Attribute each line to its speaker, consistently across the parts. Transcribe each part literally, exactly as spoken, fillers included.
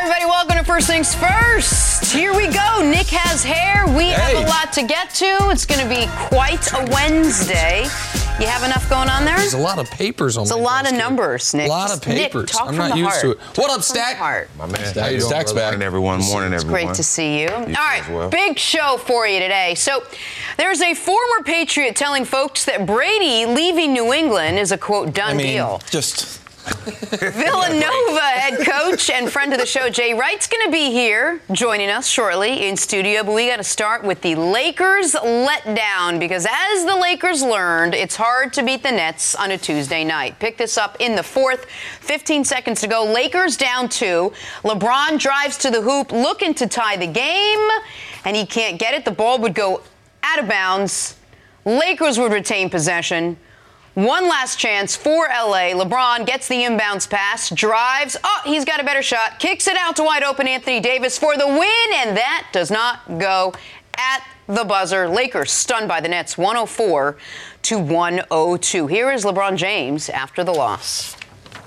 Speaker 1: everybody. Welcome to First Things First. Here we go. Nick has hair. We
Speaker 2: hey.
Speaker 1: have a lot to get to. It's going to be quite a Wednesday. You have enough going on there?
Speaker 2: There's a lot of papers on
Speaker 1: It's a lot of numbers, Nick.
Speaker 2: A lot of papers.
Speaker 1: Nick, talk
Speaker 2: I'm
Speaker 1: from
Speaker 2: not
Speaker 1: the
Speaker 2: used
Speaker 1: heart.
Speaker 2: to it. What up,
Speaker 1: Talk
Speaker 2: Stack?
Speaker 1: from the heart.
Speaker 3: My man,
Speaker 2: Stack,
Speaker 3: Stack's
Speaker 2: back.
Speaker 3: Morning, everyone. Morning,
Speaker 1: It's
Speaker 3: everyone.
Speaker 1: great to see you.
Speaker 3: You
Speaker 1: All right,
Speaker 3: as well.
Speaker 1: big show for you today. So there's a former Patriot telling folks that Brady leaving New England is a, quote, done
Speaker 2: I mean,
Speaker 1: deal.
Speaker 2: just...
Speaker 1: Villanova head coach and friend of the show, Jay Wright's going to be here joining us shortly in studio. But we got to start with the Lakers letdown, because as the Lakers learned, it's hard to beat the Nets on a Tuesday night. Pick this up in the fourth, fifteen seconds to go. Lakers down two. LeBron drives to the hoop looking to tie the game, and he can't get it. The ball would go out of bounds. Lakers would retain possession. One last chance for L A. LeBron gets the inbounds pass, drives. Oh, he's got a better shot. Kicks it out to wide open Anthony Davis for the win, and that does not go at the buzzer. Lakers stunned by the Nets, one oh four to one oh two. Here is LeBron James after the loss.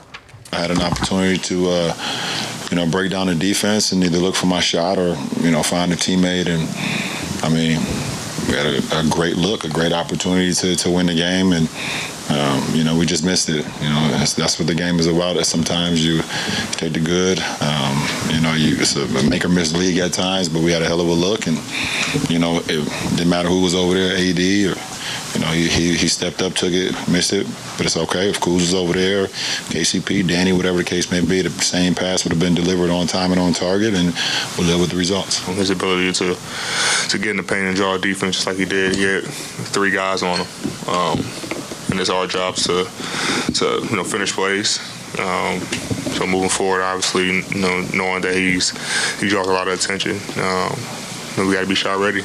Speaker 4: I had an opportunity to, uh, you know, break down the defense and either look for my shot or, you know, find a teammate. And, I mean, we had a, a great look, a great opportunity to, to win the game. And, Um, you know, we just missed it. You know, that's, that's what the game is about. Sometimes you take the good. Um, you know, you, it's a make or miss league at times, but we had a hell of a look. And, you know, it didn't matter who was over there, A D or, you know, he, he, he stepped up, took it, missed it. But it's okay. If Kuz was over there, K C P, Danny, whatever the case may be, the same pass would have been delivered on time and on target, and we'll live with the results.
Speaker 5: His ability to to get in the paint and draw a defense just like he did. He had three guys on him. Um, And it's our job to, to you know, finish plays. Um, so moving forward, obviously, you know, knowing that he's he draws a lot of attention, um, we got to be shot ready.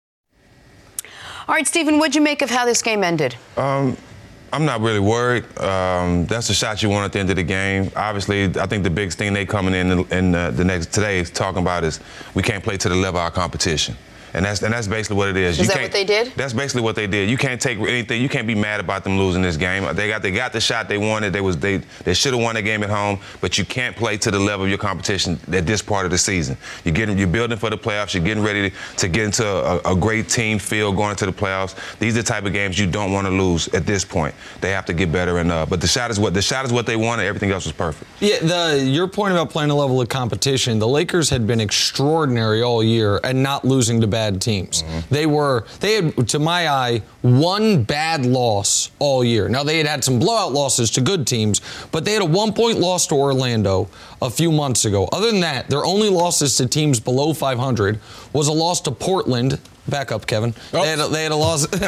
Speaker 1: All right, Stephen, what'd you make of how this game ended?
Speaker 3: Um, I'm not really worried. Um, that's the shot you want at the end of the game. Obviously, I think the biggest thing they coming in in uh, the next today is talking about is we can't play to the level of our competition. And that's and that's basically what it is.
Speaker 1: Is
Speaker 3: you
Speaker 1: that
Speaker 3: can't,
Speaker 1: what they did?
Speaker 3: That's basically what they did. You can't take anything. You can't be mad about them losing this game. They got they got the shot they wanted. They was they they should have won the game at home. But you can't play to the level of your competition at this part of the season. You're getting you're building for the playoffs. You're getting ready to, to get into a, a great team feel going into the playoffs. These are the type of games you don't want to lose at this point. They have to get better. And uh, but the shot is what the shot is what they wanted. Everything else was perfect.
Speaker 2: Yeah, the your point about playing a level of competition. The Lakers had been extraordinary all year and not losing to bad teams. Mm-hmm. They were, they had, to my eye, one bad loss all year. Now, they had had some blowout losses to good teams, but they had a one-point loss to Orlando a few months ago. Other than that, their only losses to teams below five hundred was a loss to Portland. Back up, Kevin. Oh. They, had a, they had a loss. they,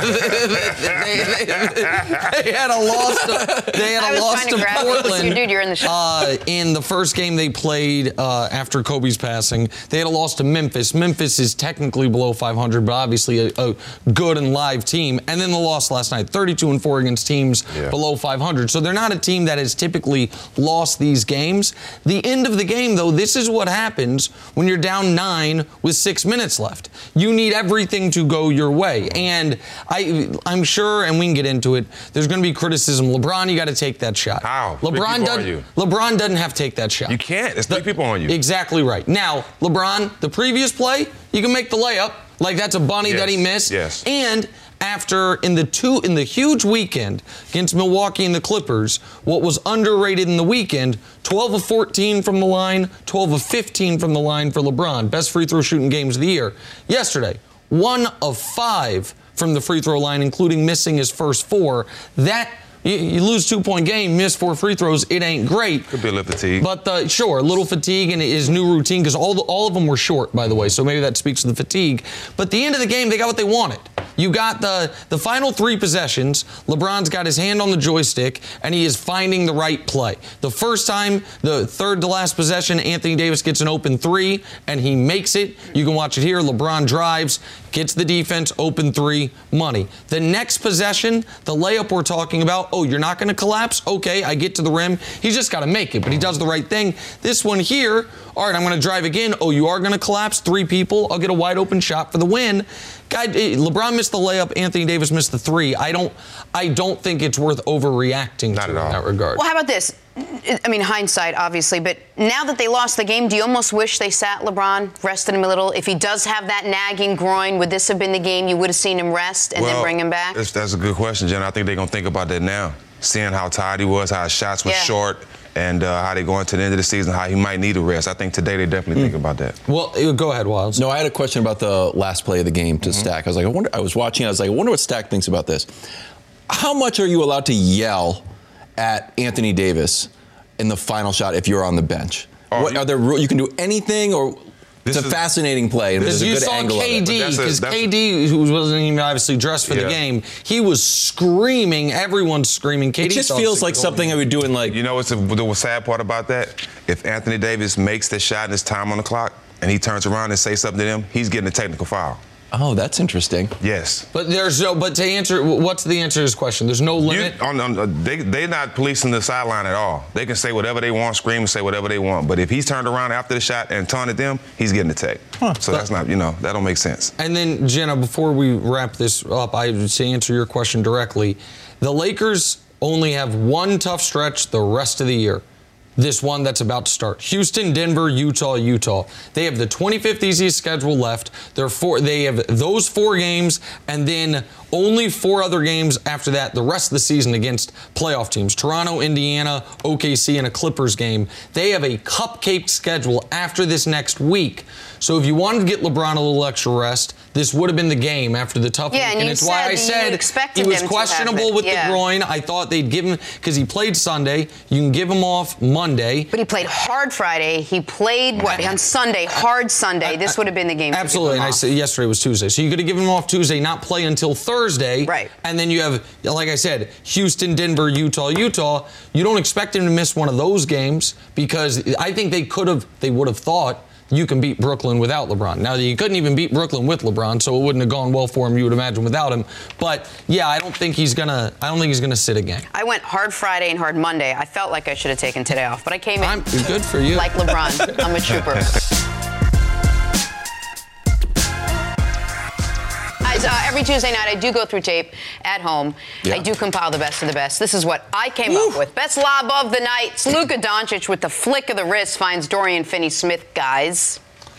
Speaker 2: they, they had a loss. To, they had a
Speaker 1: I was
Speaker 2: loss
Speaker 1: trying
Speaker 2: to,
Speaker 1: to grab
Speaker 2: Portland.
Speaker 1: You, dude, you're in the show.
Speaker 2: Uh, in the first game they played uh, after Kobe's passing, they had a loss to Memphis. Memphis is technically below five hundred, but obviously a, a good and live team. And then the loss last night, thirty-two and four against teams yeah. below five hundred. So they're not a team that has typically lost these games. The end of the game, though, this is what happens when you're down nine with six minutes left. You need everything to go your way. And I, I'm sure, and we can get into it, there's going to be criticism. LeBron, you got to take that shot.
Speaker 3: How?
Speaker 2: LeBron, does, LeBron doesn't have to take that shot.
Speaker 3: You can't. There's three
Speaker 2: the,
Speaker 3: people on you.
Speaker 2: Exactly right. Now, LeBron, the previous play, you can make the layup. Like, that's a bunny
Speaker 3: yes.
Speaker 2: that he missed.
Speaker 3: Yes.
Speaker 2: And after, in the two, in the huge weekend against Milwaukee and the Clippers, what was underrated in the weekend, twelve of fourteen from the line, twelve of fifteen from the line for LeBron. Best free throw shooting games of the year. Yesterday, one of five from the free throw line, including missing his first four. That, you, you lose two-point game, miss four free throws, it ain't great.
Speaker 3: Could be a little fatigue.
Speaker 2: But, uh, sure, a little fatigue and his new routine, because all, the, all of them were short, by the way, so maybe that speaks to the fatigue. But at the end of the game, they got what they wanted. You got the, the final three possessions. LeBron's got his hand on the joystick, and he is finding the right play. The first time, the third to last possession, Anthony Davis gets an open three, and he makes it. You can watch it here. LeBron drives, gets the defense, open three, money. The next possession, the layup we're talking about, oh, you're not going to collapse? Okay, I get to the rim. He's just got to make it, but he does the right thing. This one here, all right, I'm going to drive again. Oh, you are going to collapse? Three people. I'll get a wide open shot for the win. guy, LeBron missed the layup. Anthony Davis missed the three. I don't, I don't think it's worth overreacting
Speaker 3: Not
Speaker 2: to
Speaker 3: at all.
Speaker 2: in that regard.
Speaker 1: Well, how about this? I mean, hindsight, obviously, but now that they lost the game, do you almost wish they sat LeBron, rested him a little? If he does have that nagging groin, would this have been the game you would have seen him rest and
Speaker 3: well,
Speaker 1: then bring him back?
Speaker 3: That's, that's a good question, Jen. I think they're going to think about that now, seeing how tired he was, how his shots were
Speaker 1: Yeah.
Speaker 3: short, and uh, how they go into the end of the season, how he might need a rest. I think today they definitely
Speaker 2: Mm.
Speaker 3: think about that.
Speaker 2: Well, go ahead, Wilds.
Speaker 6: No, I had a question about the last play of the game to
Speaker 3: Mm-hmm.
Speaker 6: Stack. I was like, I wonder. I was watching. I was like, I wonder what Stack thinks about this. How much are you allowed to yell at Anthony Davis in the final shot if you're on the bench?
Speaker 3: Oh,
Speaker 6: what,
Speaker 3: you-
Speaker 6: are there ru- you can do anything, or
Speaker 3: This
Speaker 6: it's a
Speaker 3: is-
Speaker 6: fascinating play. and
Speaker 2: Because
Speaker 6: There's a
Speaker 2: you
Speaker 6: good
Speaker 2: saw
Speaker 6: angle of
Speaker 2: K
Speaker 6: it.
Speaker 2: D,
Speaker 3: But that's a-
Speaker 2: because
Speaker 3: that's a-
Speaker 2: K D, who wasn't even obviously dressed for the
Speaker 3: Yeah.
Speaker 2: game, he was screaming. Everyone's screaming. K
Speaker 6: It
Speaker 2: D
Speaker 6: just
Speaker 2: thought
Speaker 6: feels
Speaker 2: it
Speaker 6: like
Speaker 2: was
Speaker 6: something I would do in like.
Speaker 3: You know what's the, the sad part about that? If Anthony Davis makes the shot and there's time on the clock, and he turns around and says something to them, he's getting a technical foul.
Speaker 6: Oh, that's interesting.
Speaker 3: Yes.
Speaker 2: But there's no. But to answer, what's the answer to his question? There's no
Speaker 3: You,
Speaker 2: limit.
Speaker 3: on, on, they, they're not policing the sideline at all. They can say whatever they want, scream and say whatever they want. But if he's turned around after the shot and taunted them, he's getting the tech. So that's not, you know, that don't make sense.
Speaker 2: And then, Jenna, before we wrap this up, I to answer your question directly, the Lakers only have one tough stretch the rest of the year. This one that's about to start. Houston, Denver, Utah, Utah. They have the twenty-fifth easiest schedule left. They're four, they have those four games and then only four other games after that the rest of the season against playoff teams. Toronto, Indiana, O K C, and a Clippers game. They have a cupcake schedule after this next week. So if you wanted to get LeBron a little extra rest, this would have been the game after the tough
Speaker 1: Yeah,
Speaker 2: week.
Speaker 1: and you
Speaker 2: it's why
Speaker 1: said
Speaker 2: I
Speaker 1: that you
Speaker 2: said
Speaker 1: expected
Speaker 2: he was
Speaker 1: him to have
Speaker 2: questionable
Speaker 1: it.
Speaker 2: with
Speaker 1: Yeah.
Speaker 2: the groin. I thought they'd give him, because he played Sunday, you can give him off Monday.
Speaker 1: But he played hard Friday. He played, what, on Sunday, hard Sunday. This would have been the game. to give
Speaker 2: Absolutely,
Speaker 1: him
Speaker 2: and I
Speaker 1: off.
Speaker 2: said yesterday was Tuesday. So you could have given him off Tuesday, not play until Thursday.
Speaker 1: Right.
Speaker 2: And then you have, like I said, Houston, Denver, Utah, Utah. You don't expect him to miss one of those games because I think they could have, they would have thought you can beat Brooklyn without LeBron. Now, you couldn't even beat Brooklyn with LeBron, so it wouldn't have gone well for him, you would imagine, without him. But yeah, I don't think he's gonna. I don't think he's gonna sit again.
Speaker 1: I went hard Friday and hard Monday. I felt like I should have taken today off, but I came in
Speaker 2: I'm good for you.
Speaker 1: like LeBron. I'm a trooper. Guys, uh, every Tuesday night I do go through tape at home.
Speaker 6: Yeah.
Speaker 1: I do compile the best of the best. This is what I came up with. Best lob of the night. It's Luka Doncic with the flick of the wrist finds Dorian Finney-Smith, guys.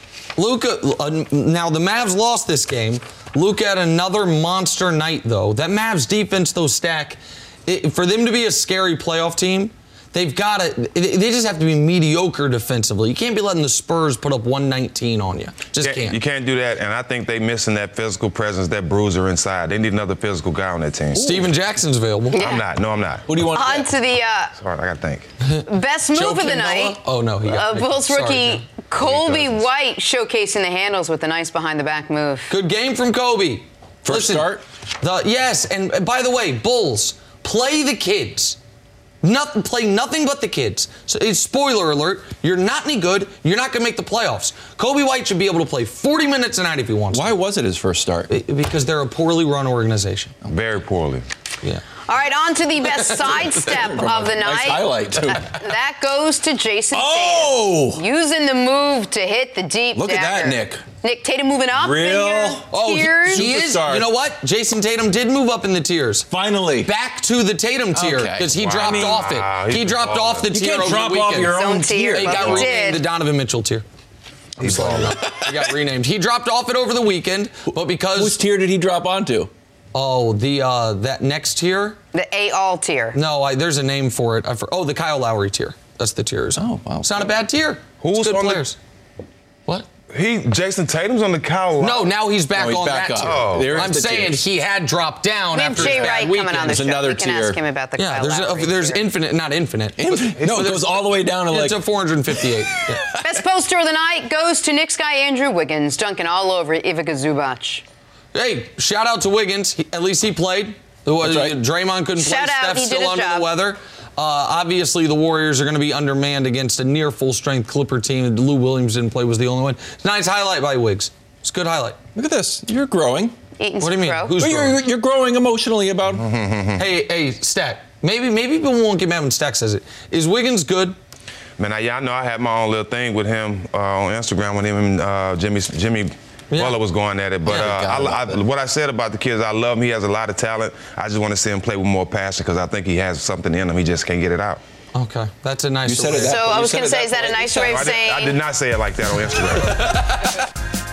Speaker 2: Luka, uh, now the Mavs lost this game. Luka had another monster night, though. That Mavs defense, though, Stack, it, for them to be a scary playoff team, they've got to, they just have to be mediocre defensively. You can't be letting the Spurs put up one nineteen on you. Just
Speaker 3: Can't-
Speaker 2: can't.
Speaker 3: You can't do that, and I think they missing that physical presence, that bruiser inside. They need another physical guy on that team.
Speaker 2: Steven Jackson's available.
Speaker 1: Yeah.
Speaker 3: I'm not. No, I'm not.
Speaker 6: Who do you want?
Speaker 1: On to the uh,
Speaker 3: Sorry, I got to think.
Speaker 1: best move
Speaker 2: Joe
Speaker 1: of the
Speaker 2: Kimball?
Speaker 1: night.
Speaker 2: Oh, no, he got
Speaker 1: Uh, Bulls
Speaker 2: Sorry,
Speaker 1: rookie
Speaker 2: Jim.
Speaker 1: Kobe
Speaker 3: Cousins.
Speaker 1: White showcasing the handles with a nice behind-the-back move.
Speaker 2: Good game from Kobe.
Speaker 6: First
Speaker 2: Listen,
Speaker 6: start?
Speaker 2: The, yes, and uh, by the way, Bulls, play the kids. Nothing, play nothing but the kids. So it's spoiler alert, you're not any good, you're not going to make the playoffs. Kobe White should be able to play forty minutes a night if he wants
Speaker 6: Why was it his first start?
Speaker 2: to. Because they're a poorly run organization.
Speaker 3: Very poorly.
Speaker 2: Yeah.
Speaker 1: All right, on to the best sidestep of the
Speaker 6: Nice
Speaker 1: night.
Speaker 6: highlight, too.
Speaker 1: That goes to Jason
Speaker 6: Oh!
Speaker 1: Tatum. Using the move to hit the deep
Speaker 6: Look at that,
Speaker 1: dagger.
Speaker 6: Nick.
Speaker 1: Nick Tatum moving up
Speaker 6: Real-
Speaker 1: in your
Speaker 2: Oh, he,
Speaker 1: tiers.
Speaker 2: he is.
Speaker 6: Superstar.
Speaker 2: You know what? Jason Tatum did move up in the tiers.
Speaker 6: Finally.
Speaker 2: Back to the Tatum tier
Speaker 6: Okay.
Speaker 2: because he
Speaker 3: Wow.
Speaker 2: dropped
Speaker 3: I mean-
Speaker 2: off it.
Speaker 3: Wow,
Speaker 2: he
Speaker 3: he's
Speaker 2: dropped
Speaker 3: balling.
Speaker 2: off the
Speaker 6: You
Speaker 2: tier
Speaker 6: can't
Speaker 2: over
Speaker 6: drop
Speaker 2: the
Speaker 6: off
Speaker 2: weekend.
Speaker 6: your own
Speaker 1: His own tier.
Speaker 6: tier.
Speaker 2: It got
Speaker 1: Well, he
Speaker 2: renamed
Speaker 1: did.
Speaker 2: the Donovan Mitchell tier. I'm sorry. It got renamed. He dropped off it over the weekend, but because
Speaker 6: Whose tier did he drop onto?
Speaker 2: oh the uh, that next tier.
Speaker 1: The A-all tier.
Speaker 2: No, I, there's a name for it. I for, oh, the Kyle Lowry tier. That's the tiers.
Speaker 6: Oh, wow.
Speaker 2: It's not a bad tier.
Speaker 3: Who's
Speaker 2: It's good
Speaker 3: on the-
Speaker 2: players. What?
Speaker 3: He, Jason Tatum's on the cow.
Speaker 2: No, now he's back
Speaker 6: Oh, he's
Speaker 2: on
Speaker 6: back
Speaker 2: that
Speaker 6: up.
Speaker 2: tier.
Speaker 3: Oh.
Speaker 6: There's
Speaker 2: I'm
Speaker 6: the
Speaker 2: saying
Speaker 6: tiers.
Speaker 2: he had dropped down
Speaker 1: We have
Speaker 2: after
Speaker 1: Jay
Speaker 2: his bad
Speaker 1: Wright
Speaker 2: weekend.
Speaker 1: coming on the
Speaker 6: There's
Speaker 1: show.
Speaker 6: another
Speaker 1: we can
Speaker 6: tier.
Speaker 1: ask him about the
Speaker 2: Yeah,
Speaker 1: Kyle
Speaker 2: there's
Speaker 1: Lowry
Speaker 2: a, there's
Speaker 1: tier.
Speaker 2: infinite, not infinite.
Speaker 6: Infinite. No, it
Speaker 2: There's-
Speaker 6: goes all the way down to like.
Speaker 2: It's a four hundred fifty-eight. Yeah.
Speaker 1: Best poster of the night goes to Knicks guy Andrew Wiggins, dunking all over Ivica Zubac.
Speaker 2: Hey, shout out to Wiggins. He, at least he played. The,
Speaker 6: That's right.
Speaker 2: Draymond couldn't
Speaker 1: Shout
Speaker 2: play.
Speaker 1: out,
Speaker 2: Steph's
Speaker 1: he did
Speaker 2: still
Speaker 1: his
Speaker 2: under
Speaker 1: job.
Speaker 2: the weather. Uh, obviously, the Warriors are going to be undermanned against a near full-strength Clipper team. Lou Williams didn't play, was the only one. Nice highlight by Wiggs. It's a good highlight.
Speaker 6: Look at this. You're growing.
Speaker 1: Eating
Speaker 2: What do you mean?
Speaker 1: crow.
Speaker 2: Who's
Speaker 6: But you're,
Speaker 2: growing?
Speaker 6: you're growing emotionally about.
Speaker 2: Hey, hey, Stack. Maybe, maybe people won't get mad when Stack says it. Is Wiggins good?
Speaker 3: Man, I, y'all know I had my own little thing with him uh, on Instagram when him and uh, Jimmy Jimmy
Speaker 2: Yeah.
Speaker 3: Butler was going at it. But
Speaker 6: Yeah,
Speaker 3: uh,
Speaker 6: God,
Speaker 3: I, I,
Speaker 6: that.
Speaker 3: what I said about the kids, I love him. He has a lot of talent. I just want to see him play with more passion because I think he has something in him. He just can't get it out.
Speaker 2: Okay, that's a nice
Speaker 6: You said
Speaker 2: way.
Speaker 6: it that-
Speaker 1: So I
Speaker 6: you
Speaker 1: was
Speaker 6: said
Speaker 1: going to
Speaker 6: it
Speaker 1: say,
Speaker 6: that
Speaker 1: is that a
Speaker 6: way.
Speaker 1: nicer way of
Speaker 3: I did,
Speaker 1: saying?
Speaker 3: I did not say it like that on Instagram.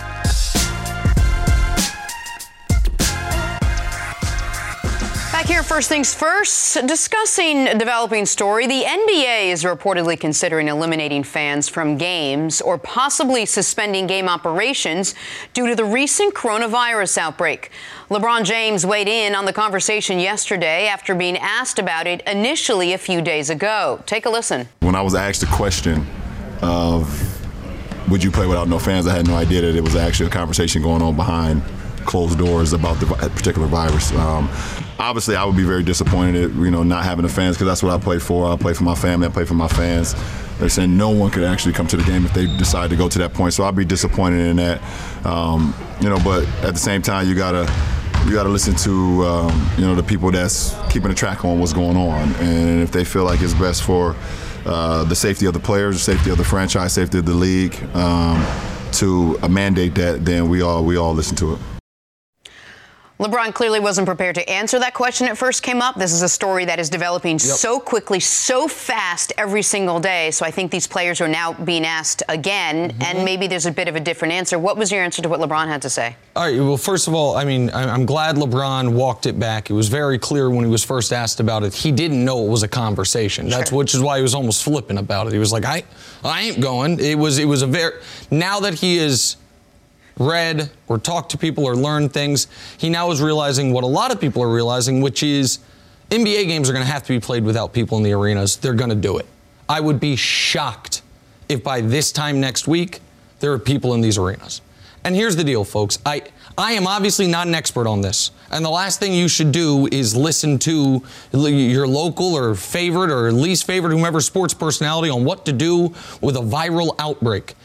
Speaker 1: Back here, first things first, discussing a developing story. The N B A is reportedly considering eliminating fans from games or possibly suspending game operations due to the recent coronavirus outbreak. LeBron James weighed in on the conversation yesterday after being asked about it initially a few days ago. Take a listen.
Speaker 4: When I was asked the question of would you play without no fans, I had no idea that it was actually a conversation going on behind closed doors about the vi- particular virus. Um, obviously, I would be very disappointed at, you know, not having the fans because that's what I play for. I play for my family. I play for my fans. They're saying no one could actually come to the game if they decide to go to that point. So I'd be disappointed in that. Um, you know, but at the same time, you gotta you gotta listen to um, you know the people that's keeping a track on what's going on, and if they feel like it's best for uh, the safety of the players, the safety of the franchise, safety of the league, um, to uh, mandate that, then we all we all listen to it.
Speaker 1: LeBron clearly wasn't prepared to answer that question at first came up. This is a story that is developing yep. so quickly, so fast every single day. So I think these players are now being asked again, mm-hmm. and maybe there's a bit of a different answer. What was your answer to what LeBron had to say?
Speaker 2: All right, well, first of all, I mean, I'm glad LeBron walked it back. It was very clear when he was first asked about it. He didn't know it was a conversation. That's sure. which is why he was almost flippant about it. He was like, I, I ain't going. It was, it was a very, now that he is read or talked to people or learned things, he now is realizing what a lot of people are realizing, which is N B A games are going to have to be played without people in the arenas. They're going to do it. I would be shocked if by this time next week there are people in these arenas. And here's the deal, folks. I, I am obviously not an expert on this. And the last thing you should do is listen to your local or favorite or least favorite, whomever sports personality on what to do with a viral outbreak.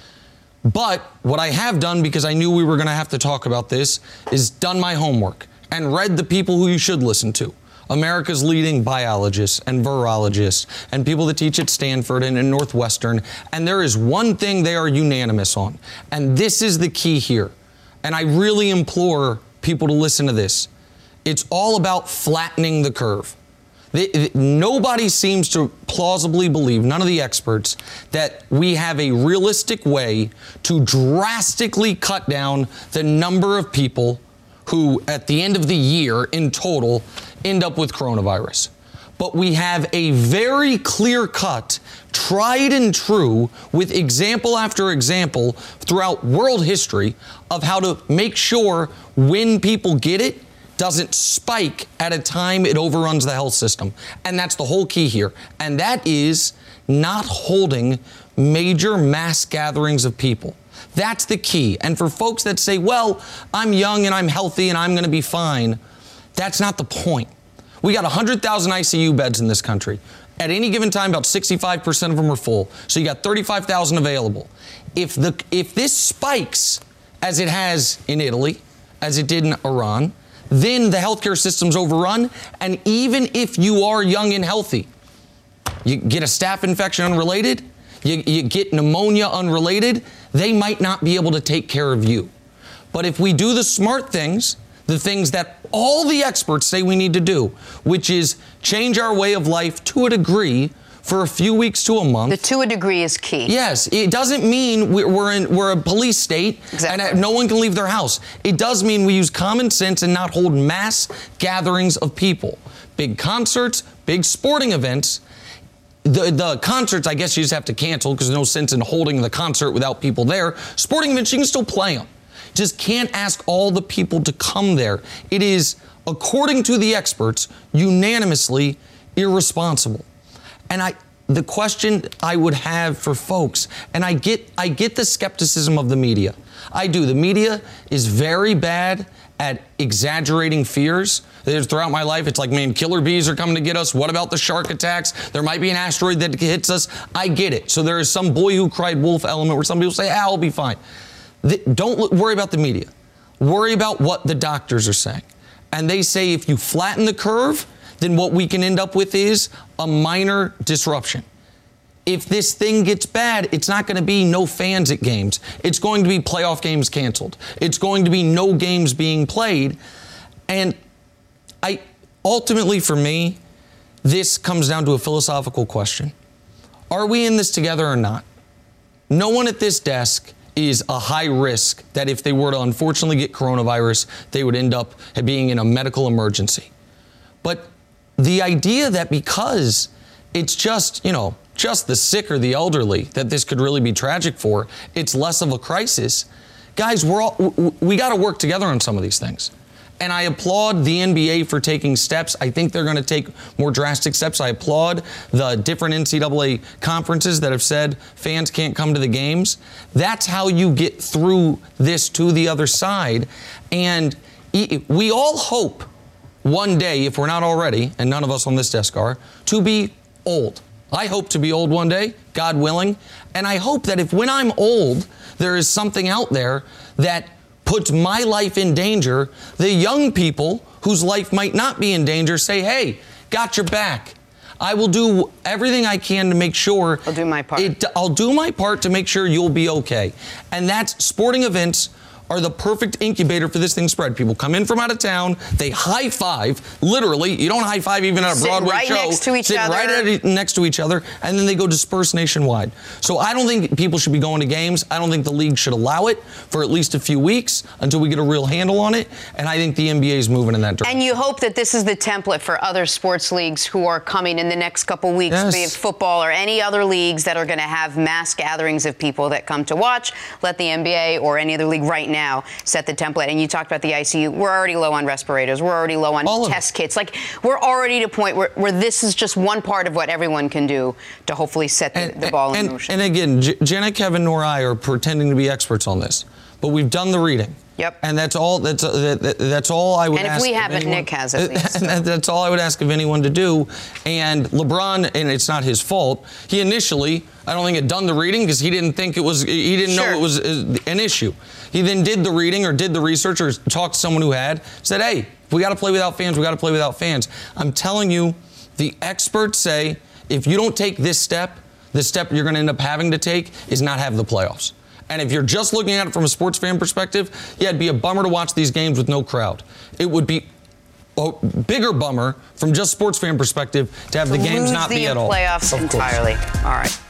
Speaker 2: But what I have done, because I knew we were going to have to talk about this, is done my homework and read the people who you should listen to. America's leading biologists and virologists and people that teach at Stanford and in Northwestern. And there is one thing they are unanimous on. And this is the key here. And I really implore people to listen to this. It's all about flattening the curve. They, they, nobody seems to plausibly believe, none of the experts, that we have a realistic way to drastically cut down the number of people who, at the end of the year, in total, end up with coronavirus. But we have a very clear-cut, tried and true, with example after example throughout world history of how to make sure when people get it, doesn't spike at a time it overruns the health system. And that's the whole key here. And that is not holding major mass gatherings of people. That's the key. And for folks that say, well, I'm young and I'm healthy and I'm going to be fine, that's not the point. We got one hundred thousand I C U beds in this country. At any given time, about sixty-five percent of them are full. So you got thirty-five thousand available. If the if this spikes, as it has in Italy, as it did in Iran, then the healthcare system's overrun. And even if you are young and healthy, you get a staph infection unrelated, you, you get pneumonia unrelated, they might not be able to take care of you. But if we do the smart things, the things that all the experts say we need to do, which is change our way of life to a degree for a few weeks to a month.
Speaker 1: The to a degree is key.
Speaker 2: Yes, it doesn't mean we're in we're a police state exactly. and no one can leave their house. It does mean we use common sense and not hold mass gatherings of people. Big concerts, big sporting events. The the concerts, I guess you just have to cancel because there's no sense in holding the concert without people there. Sporting events, you can still play them. Just can't ask all the people to come there. It is, according to the experts, unanimously irresponsible. And I, the question I would have for folks, and I get, I get the skepticism of the media. I do. The media is very bad at exaggerating fears. Throughout my life, it's like, man, killer bees are coming to get us. What about the shark attacks? There might be an asteroid that hits us. I get it. So there is some boy who cried wolf element where some people say, ah, I'll be fine. The, don't worry about the media. Worry about what the doctors are saying. And they say if you flatten the curve, then what we can end up with is a minor disruption. if this thing gets bad, it's not going to be no fans at games. It's going to be playoff games canceled. It's going to be no games being played. And I ultimately, for me, this comes down to a philosophical question. Are we in this together or not? No one at this desk is a high risk that if they were to unfortunately get coronavirus, they would end up being in a medical emergency. But the idea that because it's just, you know, just the sick or the elderly that this could really be tragic for, it's less of a crisis. Guys, we're all, we got to work together on some of these things. And I applaud the N B A for taking steps. I think they're going to take more drastic steps. I applaud the different N C double A conferences that have said fans can't come to the games. That's how you get through this to the other side. And we all hope one day, if we're not already, and none of us on this desk are, to be old. I hope to be old one day, God willing. And I hope that if when I'm old, there is something out there that puts my life in danger, the young people whose life might not be in danger say, hey, got your back. I will do everything I can to make sure.
Speaker 1: I'll do my part.
Speaker 2: It, I'll do my part to make sure you'll be okay. And that's sporting events are the perfect incubator for this thing to spread. People come in from out of town, they high five, literally. You don't high five even at a
Speaker 1: Sit
Speaker 2: Broadway
Speaker 1: right
Speaker 2: show.
Speaker 1: next to each
Speaker 2: sit
Speaker 1: other.
Speaker 2: right at, next to each other, and then they go disperse nationwide. So I don't think people should be going to games. I don't think the league should allow it for at least a few weeks until we get a real handle on it. And I think the N B A is moving in that direction.
Speaker 1: And you hope that this is the template for other sports leagues who are coming in the next couple weeks,
Speaker 2: Yes.
Speaker 1: be it football or any other leagues that are going to have mass gatherings of people that come to watch. Let the N B A or any other league right now set the template. And you talked about the I C U. We're already low on respirators. We're already low on
Speaker 2: All
Speaker 1: test kits. Like, we're already to a point where, where this is just one part of what everyone can do to hopefully set the,
Speaker 2: And,
Speaker 1: the ball
Speaker 2: and,
Speaker 1: in motion.
Speaker 2: and again, J- Jenna, Kevin, nor I are pretending to be experts on this, but we've done the reading.
Speaker 1: Yep.
Speaker 2: And that's all. That's uh, that, that- that's all I would
Speaker 1: And if
Speaker 2: ask.
Speaker 1: we
Speaker 2: of
Speaker 1: haven't,
Speaker 2: anyone-
Speaker 1: Nick has at least,
Speaker 2: And that- that's all I would ask of anyone to do. And LeBron, and it's not his fault. He initially, I don't think, had done the reading because he didn't think it was. He didn't
Speaker 1: Sure.
Speaker 2: know it was uh, an issue. He then did the reading or did the research or talked to someone who had said, "Hey, if we got to play without fans. We got to play without fans." I'm telling you, the experts say if you don't take this step, the step you're going to end up having to take is not have the playoffs. And if you're just looking at it from a sports fan perspective, yeah, it'd be a bummer to watch these games with no crowd. It would be a bigger bummer from just sports fan perspective to have the games
Speaker 1: Lose
Speaker 2: not
Speaker 1: the
Speaker 2: be at all.
Speaker 1: playoffs
Speaker 2: Of course.
Speaker 1: entirely. All right.